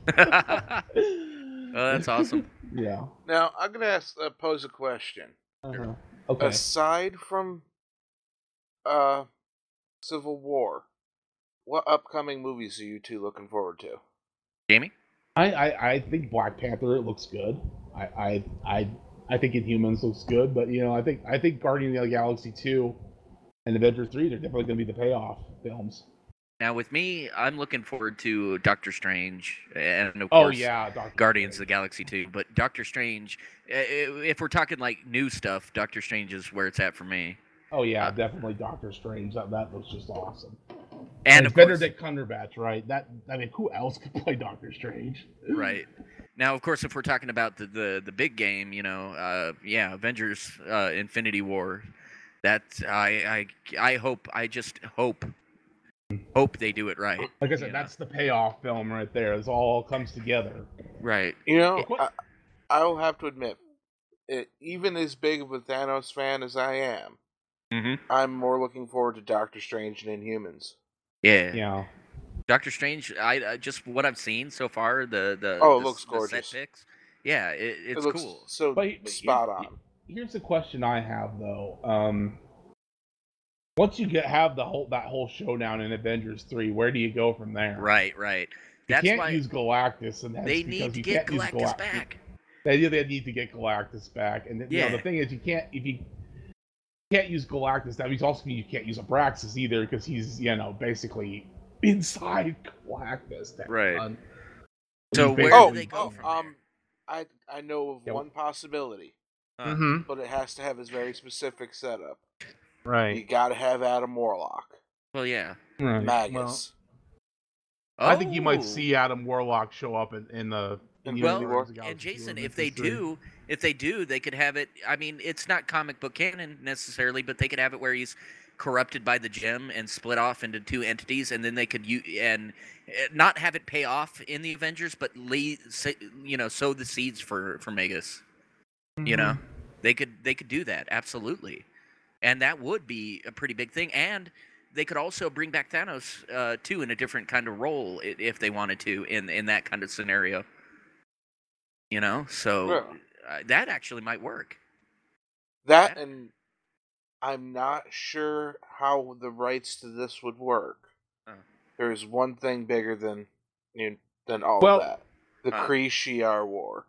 that's awesome. Yeah. Now I'm gonna ask, uh, pose a question. Uh-huh. Okay. Aside from uh, Civil War, what upcoming movies are you two looking forward to? Jamie? I, I, I think Black Panther, it looks good. I, I I I think Inhumans looks good, but you know, I think I think Guardians of the Galaxy two and Avengers three, they're definitely going to be the payoff films. Now with me, I'm looking forward to Doctor Strange and of Oh course yeah, Doctor Guardians of Strange. the Galaxy two. But Doctor Strange, i- i- if we're talking like new stuff, Doctor Strange is where it's at for me. Oh yeah, uh, definitely Doctor Strange. That that looks just awesome. And it's of course, Benedict Cumberbatch, right? That I mean, who else could play Doctor Strange? right. Now, of course, if we're talking about the the, the big game, you know, uh, yeah, Avengers, uh, Infinity War. That I I I hope I just hope hope they do it right. Like I said, you know? that's the payoff film right there. It all comes together. Right. You know, What- I, I will have to admit, it, even as big of a Thanos fan as I am, Mm-hmm. I'm more looking forward to Doctor Strange and Inhumans. Yeah. Yeah. Doctor Strange. I, I just what I've seen so far. The the Oh, it the, looks the gorgeous. set pics. Yeah, it, it's it looks cool. so But- but spot you- on. Here's the question I have though. Um, once you get have the whole that whole showdown in Avengers three, where do you go from there? Right. Right. You That's can't why use Galactus, and that's they because need to you get can't use Galactus Galactus back. They they need to get Galactus back, and you know, Yeah. the thing is, you can't if you can't use Galactus. That means also you can't use Abraxas either, because he's you know basically inside Galactus. That Right. one. So He's where Oh, do they go oh, from um, I I know of Yeah. one possibility, Uh, hmm but it has to have his very specific setup. You Right. got to have Adam Warlock, Well, yeah. right. Magus. Well, I think you might Oh. see Adam Warlock show up in, in the. In the Well, Infinity War. Guardians of the and Galaxy Jason, two if they Avengers three. do, if they do, they could have it. I mean, it's not comic book canon necessarily, but they could have it where he's corrupted by the gem and split off into two entities, and then they could you and eh, not have it pay off in the Avengers, but lead, you know, sow the seeds for for Magus. You know, Mm-hmm. they could they could do that absolutely, and that would be a pretty big thing. And they could also bring back Thanos uh, too in a different kind of role i- if they wanted to in in that kind of scenario. You know, so Yeah. uh, that actually might work. That Yeah. and I'm not sure how the rights to this would work. Oh. There's one thing bigger than you know, than all Well- of that: the Huh. Kree Shi'ar War.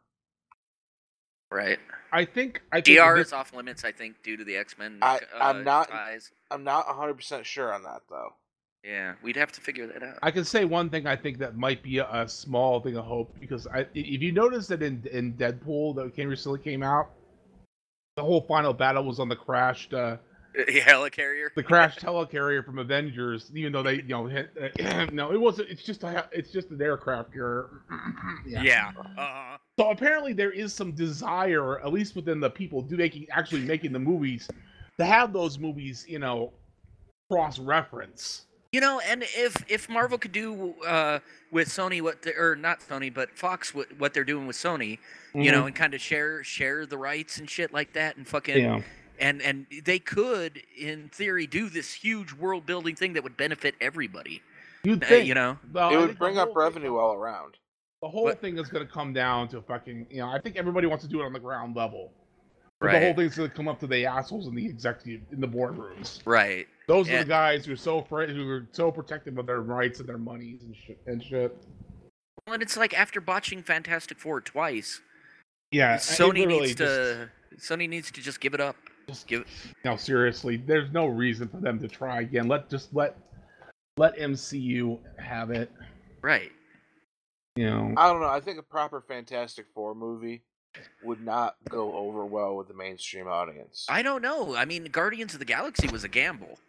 Right. I think I think D R this- is off limits, I think, due to the X Men. I- uh, I'm not- ties. I'm not one hundred percent sure on that though. Yeah, we'd have to figure that out. I can say one thing I think that might be a, a small thing of hope, because I, if you notice that in in Deadpool that came recently came out, the whole final battle was on the crashed uh, Helicarrier. the crashed helicarrier from Avengers. Even though they you know hit, uh, no, it wasn't. It's just a it's just an aircraft carrier. Yeah. Uh-huh. So apparently there is some desire, at least within the people do making actually making the movies, to have those movies you know cross reference. You know, and if if Marvel could do uh, with Sony what they, or not Sony but Fox what, what they're doing with Sony, you know, and kind of share share the rights and shit like that, and fucking Yeah. and and they could in theory do this huge world building thing that would benefit everybody. You'd Uh, think you know, Well, it I would think the bring whole up thing- revenue all around. The whole But- thing is going to come down to fucking, you know, I think everybody wants to do it on the ground level. But the Right. whole thing's going to come up to the assholes in the executive, in the boardrooms. right? Those are Yeah. the guys who are so afraid, who are so protective of their rights and their monies and shit. And shit. Well, and it's like after botching Fantastic Four twice, Yeah, it Sony literally needs to Sony needs to just give it up. Just, Give it. no, seriously, there's no reason for them to try again. Let just let let M C U have it. Right. You know, I don't know. I think a proper Fantastic Four movie would not go over well with the mainstream audience. I don't know. I mean, Guardians of the Galaxy was a gamble.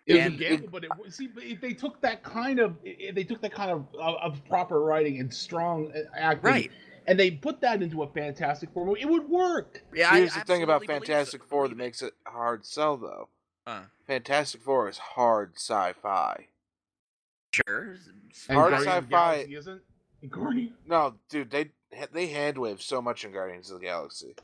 It was And- a gamble, but it see, but if they took that kind of, if they took that kind of, of of proper writing and strong acting, Right. and they put that into a Fantastic Four movie, it would work. Yeah, I Here's the thing about absolutely believe Fantastic so- Four that believe it. makes it hard sell, though. Huh. Fantastic Four is hard sci-fi. Sure. And Hard Guardians of the sci-fi- Galaxy isn't. And Guardian- No, dude, they they handwave so much in Guardians of the Galaxy.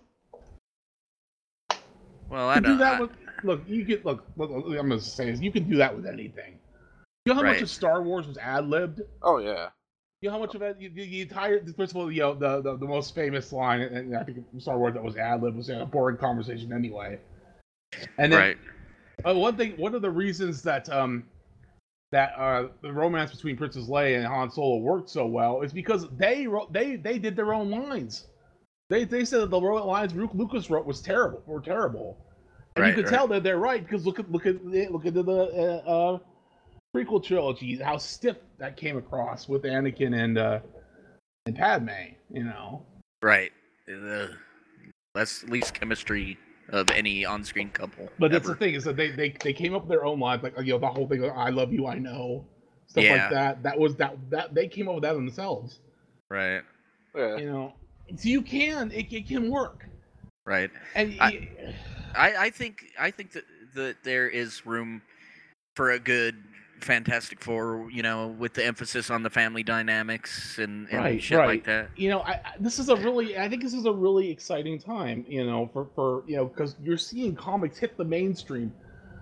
Well, You I can do don't. that I- with look. You could look, look. look, I'm gonna say this. You can do that with anything. You know how much Right. of Star Wars was ad libbed? Oh yeah. You know how much of it? The, the entire first of all, you know, the, the the most famous line, and I think Star Wars that was ad lib was a boring conversation anyway. And then right. uh, one thing, one of the reasons that um that uh the romance between Princess Leia and Han Solo worked so well is because they wrote they they did their own lines. They they said that the lines Lucas wrote was terrible, were terrible, and Right, you could right. tell that they're right because look at look at look at the uh, uh, prequel trilogy, how stiff that came across with Anakin and uh and Padme, you know. Right. The less least chemistry of any on-screen couple. But that's the ever. thing is that they, they they came up with their own lines, like you know the whole thing, like, I love you, I know, stuff Yeah. like that. That was that that they came up with that themselves, Right. Yeah. you know. So you can it, it can work, Right. and I- y- I, I think I think that that there is room for a good Fantastic Four, you know, with the emphasis on the family dynamics and, and Right, shit right. like that. you know, I, I this is a really I think this is a really exciting time, you know, for for you know because you're seeing comics hit the mainstream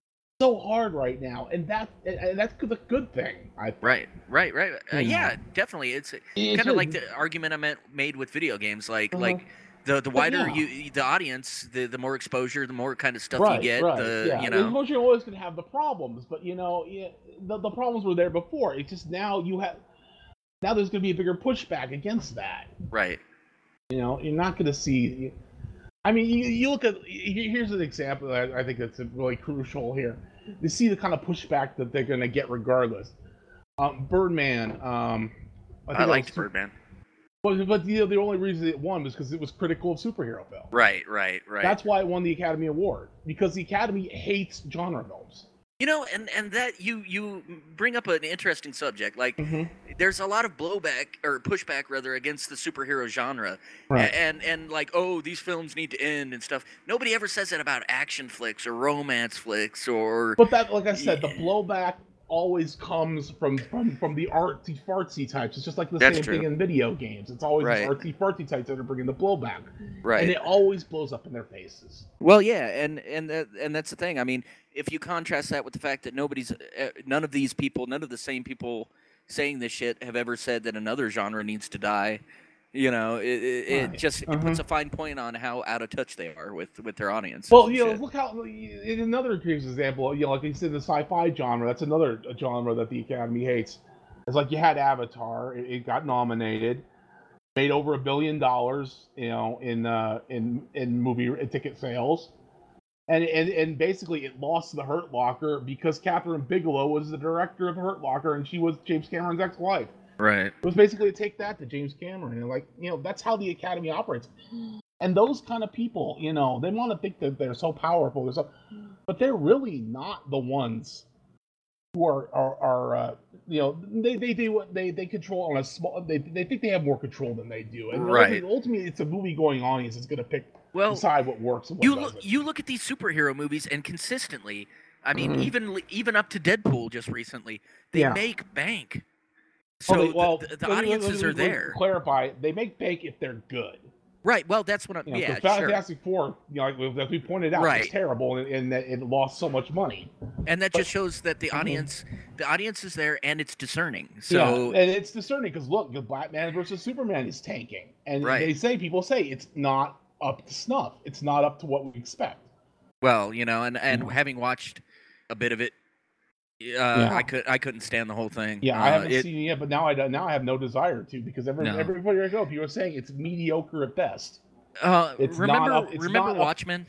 so hard right now, and that and, and that's the good thing. I think. Right, right, right. Uh, You know. yeah, definitely. It's It kind of like should- the argument I meant made with video games. Like, Uh-huh. like the the But wider yeah. you the audience, the the more exposure, the more kind of stuff right, you get. right, The yeah. you know, Of course, you're always going to have the problems, but you know, yeah, the the problems were there before. It's just now you have now there's going to be a bigger pushback against that. right, You know, you're not going to see. I mean, you, you look at here's an example. I, I think that's really crucial here. You see the kind of pushback that they're going to get regardless. Um, Birdman. Um, I, think that liked was- Birdman. But, but you know, the only reason it won was because it was critical of superhero films. Right, right, right. That's why it won the Academy Award, because the Academy hates genre films. You know, and and that you you bring up an interesting subject. Like, Mm-hmm. there's a lot of blowback or pushback rather against the superhero genre, Right. A- and and like, oh, these films need to end and stuff. Nobody ever says that about action flicks or romance flicks or But that, like I said, the Yeah. blowback always comes from from, from the artsy fartsy types. It's just like the That's same true. thing in video games. It's always Right. the artsy fartsy types that are bringing the blowback, right. and it always blows up in their faces. Well, yeah, and and that, and that's the thing. I mean, if you contrast that with the fact that nobody's, uh, none of these people, none of the same people saying this shit have ever said that another genre needs to die. You know, it it, it Right. just it Uh-huh. puts a fine point on how out of touch they are with with their audience. Well, you know, look how in another case example, you know, like you said, the sci-fi genre. That's another genre that the Academy hates. It's like you had Avatar. It, it got nominated, made over a billion dollars, you know, in uh, in in movie ticket sales, and and and basically it lost to the Hurt Locker because Catherine Bigelow was the director of Hurt Locker, and she was James Cameron's ex-wife. right. It was basically a take that to James Cameron, and like you know, that's how the Academy operates. And those kind of people, you know, they want to think that they're so powerful, they're so, but they're really not the ones who are are, are uh, you know, they they they they they control on a small. They they think they have more control than they do, and Right. ultimately, ultimately it's a movie going audience that's going to pick Well, decide what works and what you doesn't. look you look at these superhero movies, and consistently, I mean, Mhm. even even up to Deadpool just recently, they Yeah. make bank. Oh, So they- well, the, the, the let me- let me- audiences let are me- let me there, Clarify, they make bank if they're good. right? Well, that's what I'm. You know, yeah, 'cause sure. Fantastic Four, you know, like, as we pointed out, Right. was terrible in, in that it lost so much money. And that But- just shows that the Mhm. audience, the audience is there, and it's discerning. So yeah, and it's discerning because look, the Batman versus Superman is tanking, and Right. they say people say it's not up to snuff. It's not up to what we expect. well, you know, and and Yeah. having watched a bit of it, uh, Yeah. I could I couldn't stand the whole thing. Yeah, I Uh, haven't it- seen it yet, but now I don't- now I have no desire to because every No. everywhere I go, people are saying it's mediocre at best. Uh, it's not remember up- it's remember not up- Watchmen?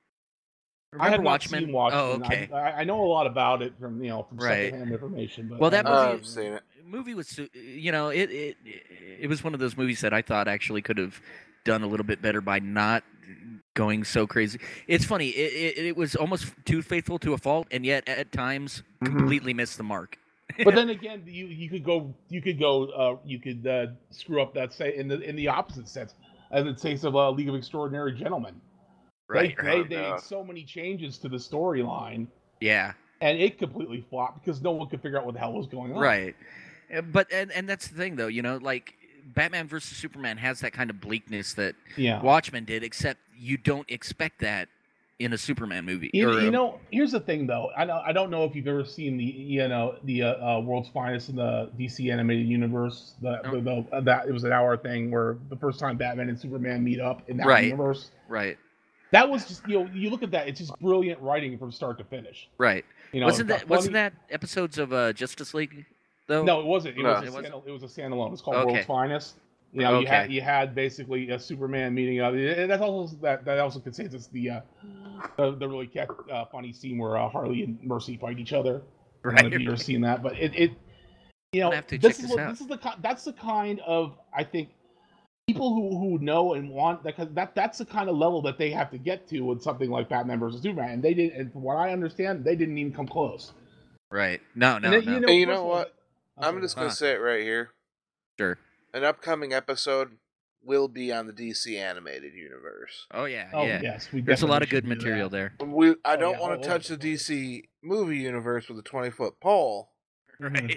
Remember I have Watchmen? not seen Watchmen. Oh, okay. I, I know a lot about it from you know from Right. secondhand information. But Well, that I- movie, I've seen it. movie was, su- you know, it, it it was one of those movies that I thought actually could have done a little bit better by not going so crazy. It's funny. It, it, it was almost too faithful to a fault, and yet at times Mhm. completely missed the mark. But then again, you you could go you could go uh, you could uh, screw up that say in the in the opposite sense, as in case of uh, League of Extraordinary Gentlemen. Right. They right. they, they Oh, made so many changes to the storyline, Yeah. and it completely flopped because no one could figure out what the hell was going on. Right. Uh, But and and that's the thing though, you know, like Batman versus Superman has that kind of bleakness that Yeah. Watchmen did, except you don't expect that in a Superman movie. You, or you a- know, here's the thing though. I don't I don't know if you've ever seen the you know the uh, uh, World's Finest in the D C animated universe. The, No. the, the uh, that it was an hour thing where the first time Batman and Superman meet up in that Right. universe. right. That was just you know you look at that, it's just brilliant writing from start to finish. Right. You know, wasn't it's that got wasn't funny- that episodes of uh, Justice League though? No, it wasn't. It No. was a It wasn't? stand, it was a standalone. It's called Okay. World's Finest. You know, you had Okay. you had basically a Superman meeting up. And that's also that that also contains it's the uh, the, the really cat, uh, funny scene where uh, Harley and Mercy fight each other. I don't know if Right. you've ever seen that, but it, it you know I'll have to this check is this what out. this is the ki- that's the kind of I think people who, who know and want that that that's the kind of level that they have to get to with something like Batman versus Superman. And they did, and from what I understand, they didn't even come close. Right. No, no, and then, no. you know, And you first know of all, what? I'm I'm sorry. just gonna Huh. say it right here. Sure. An upcoming episode will be on the D C animated universe. Oh yeah, Oh yeah. yes, we There's a lot definitely of good should do material that. there. We, I Oh, don't yeah, want all to over touch the the D C movie universe with a twenty foot pole. Right.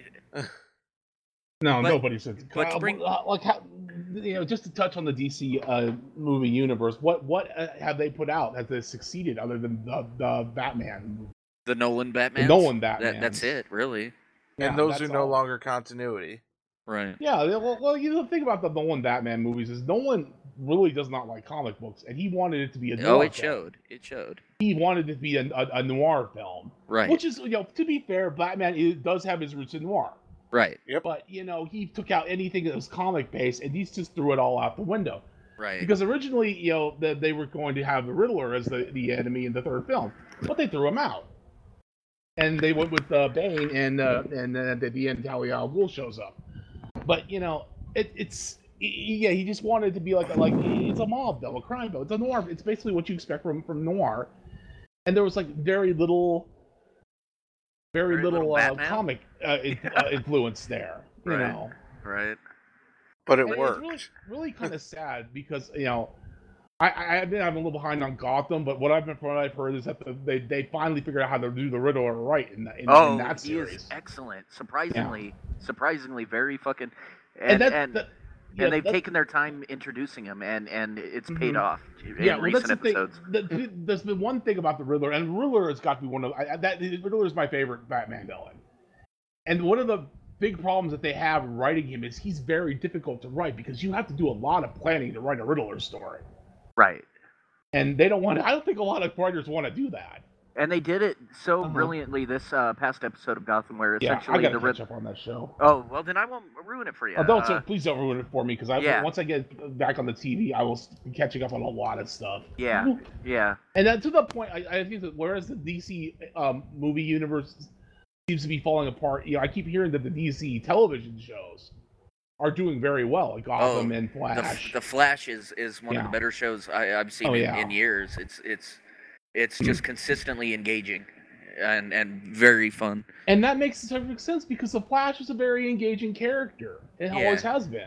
No, But- nobody said. but to Uh, bring- uh, like how, you know, just to touch on the D C uh, movie universe, what what uh, have they put out? Has they succeeded other than the, the Batman? The Nolan Batman. Nolan That, that's Batmans. it, really. Yeah, and those that's are no all. longer continuity. Right. Yeah, they- well, well, you know, the thing about the Nolan Batman movies is Nolan really does not like comic books, and he wanted it to be a noir Oh, it film. showed. It showed. He wanted it to be a, a, a noir film, Right. which is, you know, to be fair, Batman is, does have his roots in noir. right. But you know, he took out anything that was comic based, and he just threw it all out the window. Right. Because originally, you know, the, they were going to have the Riddler as the, the enemy in the third film, but they threw him out, and they went with uh, Bane, and uh, and then at the end, Talia al Ghul shows up. But you know, it, it's yeah, he just wanted to be like a, like it's a mob though, a crime though. It's a noir. It's basically what you expect from from noir, and there was like very little, very, Very little, little uh, Batman? comic uh, in, uh, influence there. You Right. know. right. But it And worked. It's really, really kind of sad because you know, I, I I've been I'm a little behind on Gotham, but what I've been from what I've heard is that the, they they finally figured out how to do the Riddler right in, the, in, Oh, in that he series. is excellent. Surprisingly, surprisingly, very fucking. And and that, and, that- yeah, and they've that- taken their time introducing him, and and it's paid Mhm. off in yeah, well, that's recent the episodes. thing. The, there's been one thing about the Riddler, and Riddler has got to be one of I, I- that. Riddler is my favorite Batman villain, and one of the big problems that they have writing him is he's very difficult to write because you have to do a lot of planning to write a Riddler story, Right. and they don't want. I don't think a lot of writers want to do that. And they did it so Uh-huh. brilliantly this uh, past episode of Gotham, where Yeah, I essentially gotta the catch Rid- up on that show. Oh well, then I won't ruin it for you. Oh, don't Uh, please don't ruin it for me because I yeah. once I get back on the T V, I will be catching up on a lot of stuff. Yeah. yeah. And then to the point, I, I think that whereas the D C um, movie universe seems to be falling apart, you know, I keep hearing that the D C television shows are doing very well, like Gotham Oh, and The, Flash. the Flash is, is one of Yeah. the better shows I, I've seen Oh, in, yeah. in years. It's it's it's just consistently engaging and and very fun. And that makes perfect sense because the Flash is a very engaging character. It Yeah. always has been.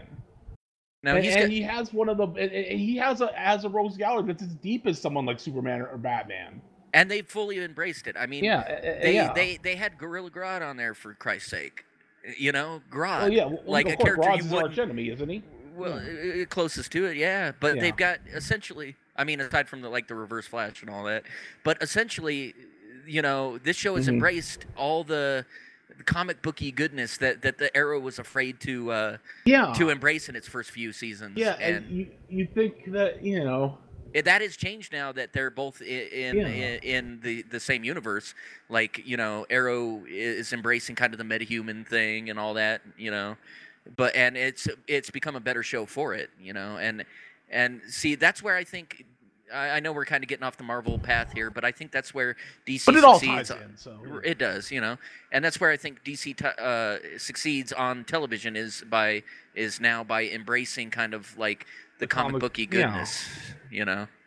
Now and he's and got, he has one of the and, and he has a has a rogues gallery that's as deep as someone like Superman or, or Batman. and they fully embraced it. I mean, Yeah, uh, they yeah. they they had Gorilla Grodd on there for Christ's sake. You know, Grodd. Oh yeah, well, like of a course, character Grodd's you his wouldn't. arch enemy, isn't he? Well, uh, closest to it, yeah. But Yeah. they've got essentially, I mean, aside from the like the Reverse Flash and all that, but essentially, you know, this show has Mhm. embraced all the comic booky goodness that, that the Arrow was afraid to uh, Yeah. to embrace in its first few seasons. Yeah, and, and you you think that you know it, that has changed now that they're both i- in Yeah. in, in the, the same universe. Like, you know, Arrow is embracing kind of the metahuman thing and all that, you know. But and it's it's become a better show for it, you know. And and see, that's where I think I, I know we're kind of getting off the Marvel path here, but I think that's where D C but it all succeeds. ties in. So It does, you know, and that's where I think D C t- uh, succeeds on television is by is now by embracing kind of like the, The comic comic- booky yeah. goodness, you know.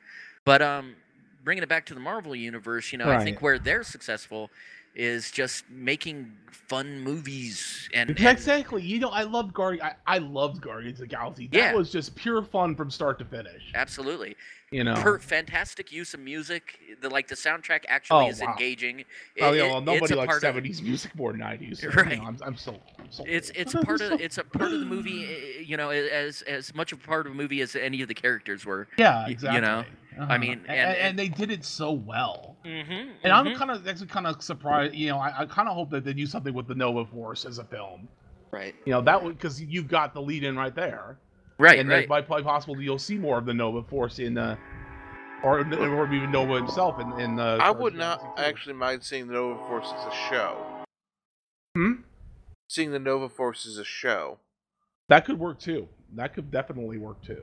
But um, bringing it back to the Marvel universe, you know, I think Right. where they're successful is just making fun movies and, and Exactly. You know, I loved Guardian. I, I loved Guardians of the Galaxy. That Yeah. was just pure fun from start to finish. absolutely. You know. Per fantastic use of music. The like the soundtrack actually Oh, is wow. engaging. Oh It- yeah, it- well it's nobody a likes part of- seventies music more than I do. So, Right. You know, I'm, I'm so. I'm so It's old. it's a part of it's a part of the movie, eh, you know, as as much of a part of a movie as any of the characters were. Yeah, you exactly. know, I mean, and, and- and, they did it so well. Mm-hmm, And I'm kind of actually kind of surprised. You know, I, I kind of hope that they do something with the Nova Force as a film. right, You know, that would because you've got the lead in right there, right, and right. it might be possible that you'll see more of the Nova Force in, uh, or or even Nova himself in in. Uh, I Guardians would of the not Galaxy two. actually mind seeing the Nova Force as a show. Hmm? Seeing the Nova Force as a show. That could work too. That could definitely work too.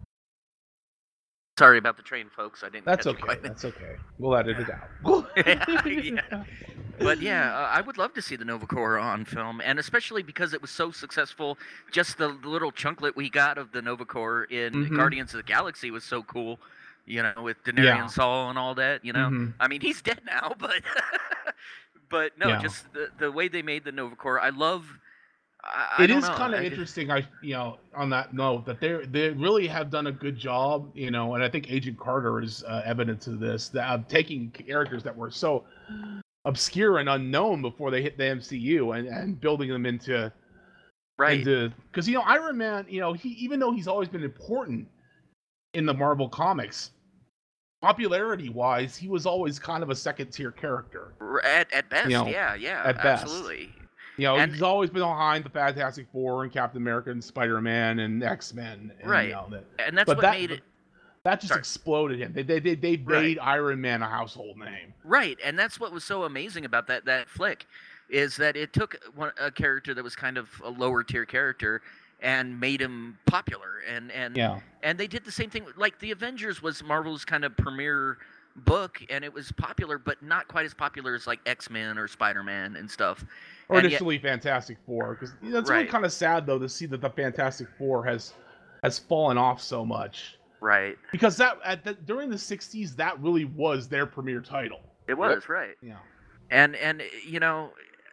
Sorry about the train, folks. I didn't. That's catch it okay. quite. That's okay. We'll edit it out. Yeah. But yeah, uh, I would love to see the Nova Corps on film, and especially because it was so successful. Just the little chunklet we got of the Nova Corps in Mhm. Guardians of the Galaxy was so cool. You know, with Daenerys Yeah. and Saul and all that. You know, Mhm. I mean, he's dead now, but but no, Yeah. just the the way they made the Nova Corps. I love. I, I It don't is know, kind of I just- interesting. I you know on that note that they they really have done a good job. You know, and I think Agent Carter is uh, evidence of this. That of taking characters that were so obscure and unknown before they hit the M C U and, and building them into right. into because you know Iron Man. You know he even though he's always been important in the Marvel comics, popularity wise, he was always kind of a second tier character. R- At, at best, You know, yeah, yeah, at best. absolutely. You know, And- he's always been behind the Fantastic Four and Captain America and Spider Man and X Men. Right. You know, that, And that's but what that made it that just Sorry. exploded him. They they they, they Right. made Iron Man a household name. right, and that's what was so amazing about that that flick, is that it took one, a character that was kind of a lower tier character and made him popular, and and Yeah. and they did the same thing. Like the Avengers was Marvel's kind of premier book, and it was popular, but not quite as popular as like X Men or Spider Man and stuff. Or And yet- initially Fantastic Four, because you know, it's really Right. kind of sad though to see that the Fantastic Four has has fallen off so much. right, Because that at the, during the sixties, that really was their premier title. it was right, Yeah. and and you know,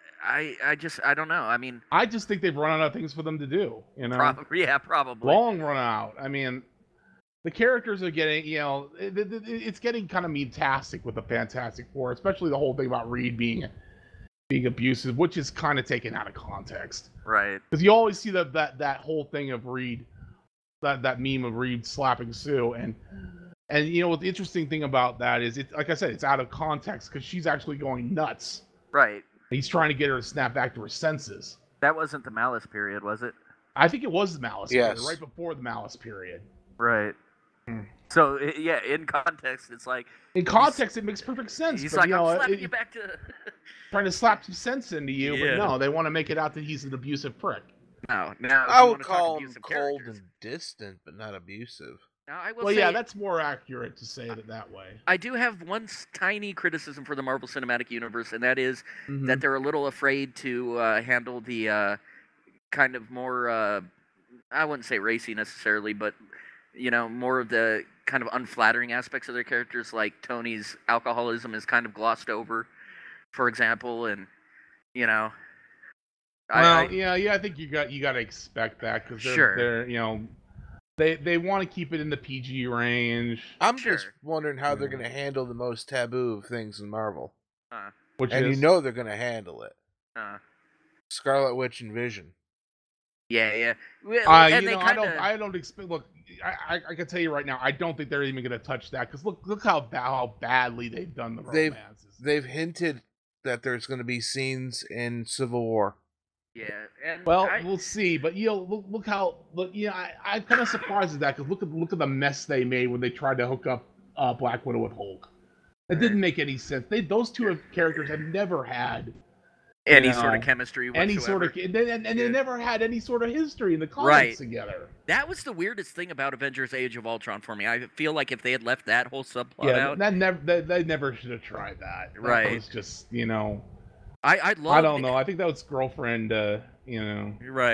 I I just I don't know. I mean, I just think they've run out of things for them to do. You know. probably yeah, probably. Long run out. I mean, the characters are getting, you know, it, it, it- it's getting kind of metastic with the Fantastic Four, especially the whole thing about Reed being being abusive, which is kind of taken out of context. Right, Because you always see that that that whole thing of Reed, that that meme of Reed slapping Sue, and and you know what the interesting thing about that is, it like I said, it's out of context because she's actually going nuts. right. He's trying to get her to snap back to her senses. That wasn't the Malice period, was it? I think it was the Malice Yes. period, right before the Malice period. Right. Hmm. So i- yeah, in context, it's like In context, it makes perfect sense. he's but, like, you know, I'm slapping it- you back to. trying to slap some sense into you, Yeah. but no, they want to make it out that he's an abusive prick. No, now I if you would wanna talk call him abusive cold characters- and distant, but not abusive. Now I will Well, say, yeah, that's more accurate to say it that way. I do have one s- tiny criticism for the Marvel Cinematic Universe, and that is Mhm. that they're a little afraid to uh, handle the uh, kind of more, uh, I wouldn't say racy necessarily, but you know, more of the kind of unflattering aspects of their characters, like Tony's alcoholism is kind of glossed over, for example, and you know, I- Well, I, yeah, yeah, I think you got you got to expect that because they're, Sure. they're, you know, they they want to keep it in the P G range, I'm Sure. just wondering how they're Yeah. going to handle the most taboo of things in Marvel. uh, which And is you know they're going to handle it. uh, Scarlet Witch and Vision. yeah, yeah. Well, Uh, and you they know, I kinda, don't, I don't expect. Look, I, I, I can tell you right now, I don't think they're even going to touch that because look, look how ba- how badly they've done the They've- romances. They've hinted that there's going to be scenes in Civil War. yeah, and Well, I, we'll see, but you know, look, look how look. You know, I, I'm kind of surprised at that because look at look at the mess they made when they tried to hook up uh, Black Widow with Hulk. It didn't make any sense. They those two have- characters have never had any you sort of know, chemistry whatsoever. any sort of, and, they, and, and Yeah. they never had any sort of history in the comics Right. together. That was the weirdest thing about Avengers: Age of Ultron for me. I feel like if they had left that whole subplot Yeah, out, that never they, they never should have tried that. That Right. was just you know, I I love. I don't know. I think that was girlfriend. Uh, you know, Right.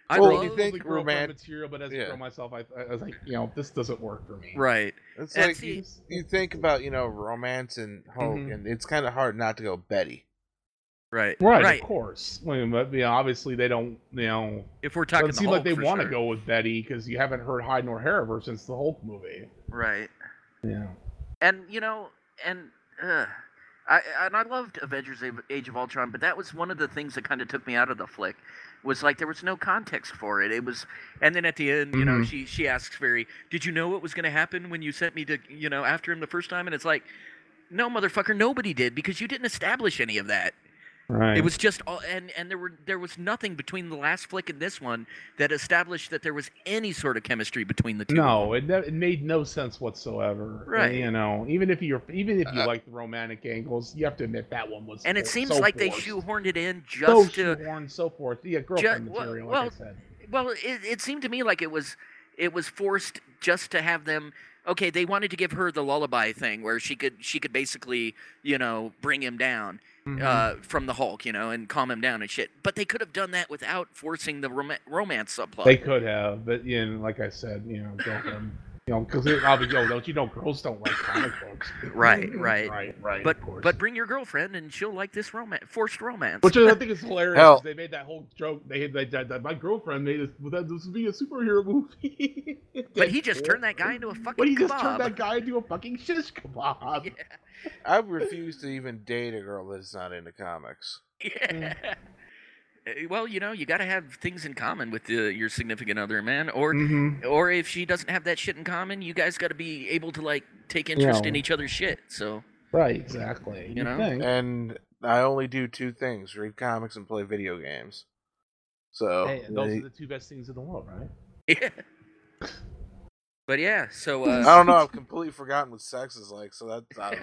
I Well, love you think girlfriend roman- material, but as yeah. a girl myself, I, I was like, you know, this doesn't work for me. right. It's And like see- you, you think about, you know, romance and Hulk, Mhm. and it's kind of hard not to go Betty. Right. Right, Right. of course. I mean, but you know, obviously they don't. You know, If we're talking doesn't the seem Hulk, like they for want to sure. go with Betty because you haven't heard hide nor hair of her since the Hulk movie. Right. Yeah. And you know, and uh, I and I loved Avengers: Age of Ultron, but that was one of the things that kind of took me out of the flick. Was like there was no context for it. It was, and then at the end, you know, Mhm. she she asks Fury, "Did you know what was going to happen when you sent me to, you know, after him the first time?" And it's like, no, motherfucker, nobody did because you didn't establish any of that. Right. It was just all, and and there were there was nothing between the last flick and this one that established that there was any sort of chemistry between the two. No, it, ne- it made no sense whatsoever. Right. And, you know, even if you're even if you Uh, like the romantic angles, you have to admit that one was. And it so- seems so like they forced. shoehorned it in so just to. shoehorned, so forth. Yeah, girlfriend well- material, well, like I said. Well, it, it seemed to me like it was it was forced just to have them. Okay, they wanted to give her the lullaby thing where she could she could basically you know bring him down uh, from the Hulk, you know, and calm him down and shit. But they could have done that without forcing the rom- romance subplot. They could have, but you know, like I said, you know, girlfriend, you know, because I'll be, yo, don't you know, girls don't like comic books. Right, right. right, right. But of course. but bring your girlfriend and she'll like this romance, forced romance. Which I think is hilarious. Hell. 'Cause they made that whole joke. They had that, that, that my girlfriend made it. That this would be a superhero movie. But he just turned that guy into a fucking But he just kebab. turned that guy into a fucking shish kebab. Yeah. I refuse to even date a girl that's not into comics. Yeah. Uh, Well, you know, you got to have things in common with uh, your significant other, man. Or, Mm-hmm. or if she doesn't have that shit in common, you guys got to be able to like take interest Yeah. in each other's shit. So, Right, exactly. You know? think. And I only do two things: read comics and play video games. So Hey, those they- are the two best things in the world, right? yeah. But yeah, so I uh, don't know. I've completely forgotten what sex is like, so that's out of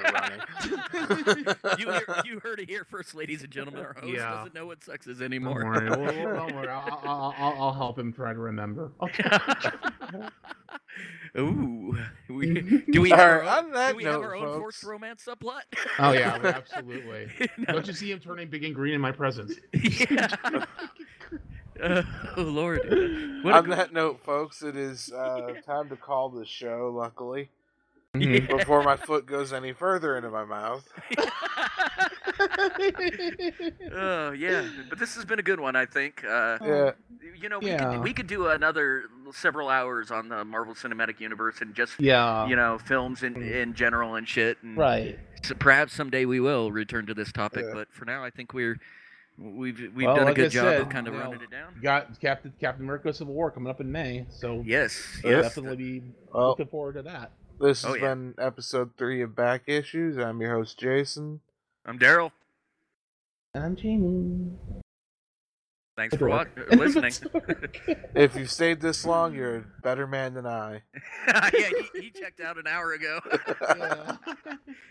the running. you hear, you heard it here first, ladies and gentlemen. Our host Yeah. doesn't know what sex is Don't anymore. worry. Well, well, don't worry. I'll, I'll, I'll, I'll help him try to remember. Ooh, we, do we All have right, our own, on that do we have note, our own folks. forced romance subplot? Oh yeah, absolutely. No. Don't you see him turning big and green in my presence? Yeah. Uh, oh Lord. What a On good- that note, folks, it is uh, time to call the show. Luckily, Yeah. before my foot goes any further into my mouth. Oh yeah, but this has been a good one, I think. Uh, Yeah, you know, we Yeah. could we could do another several hours on the Marvel Cinematic Universe and just Yeah. you know films in in general and shit. And Right. so perhaps someday we will return to this topic, Yeah. but for now, I think we're we've we've Well, done a like good I job said, of kind of you know, running it down. You got Captain Captain America: Civil War coming up in May, so Yes, we'll yes. definitely be well, looking forward to that. this Oh, has yeah. been episode three of Back Issues. I'm your host, Jason. I'm Daryl. And I'm Jamie. Thanks for Look. watching, listening. If you've stayed this long, you're a better man than I. Yeah, he, he checked out an hour ago. Yeah.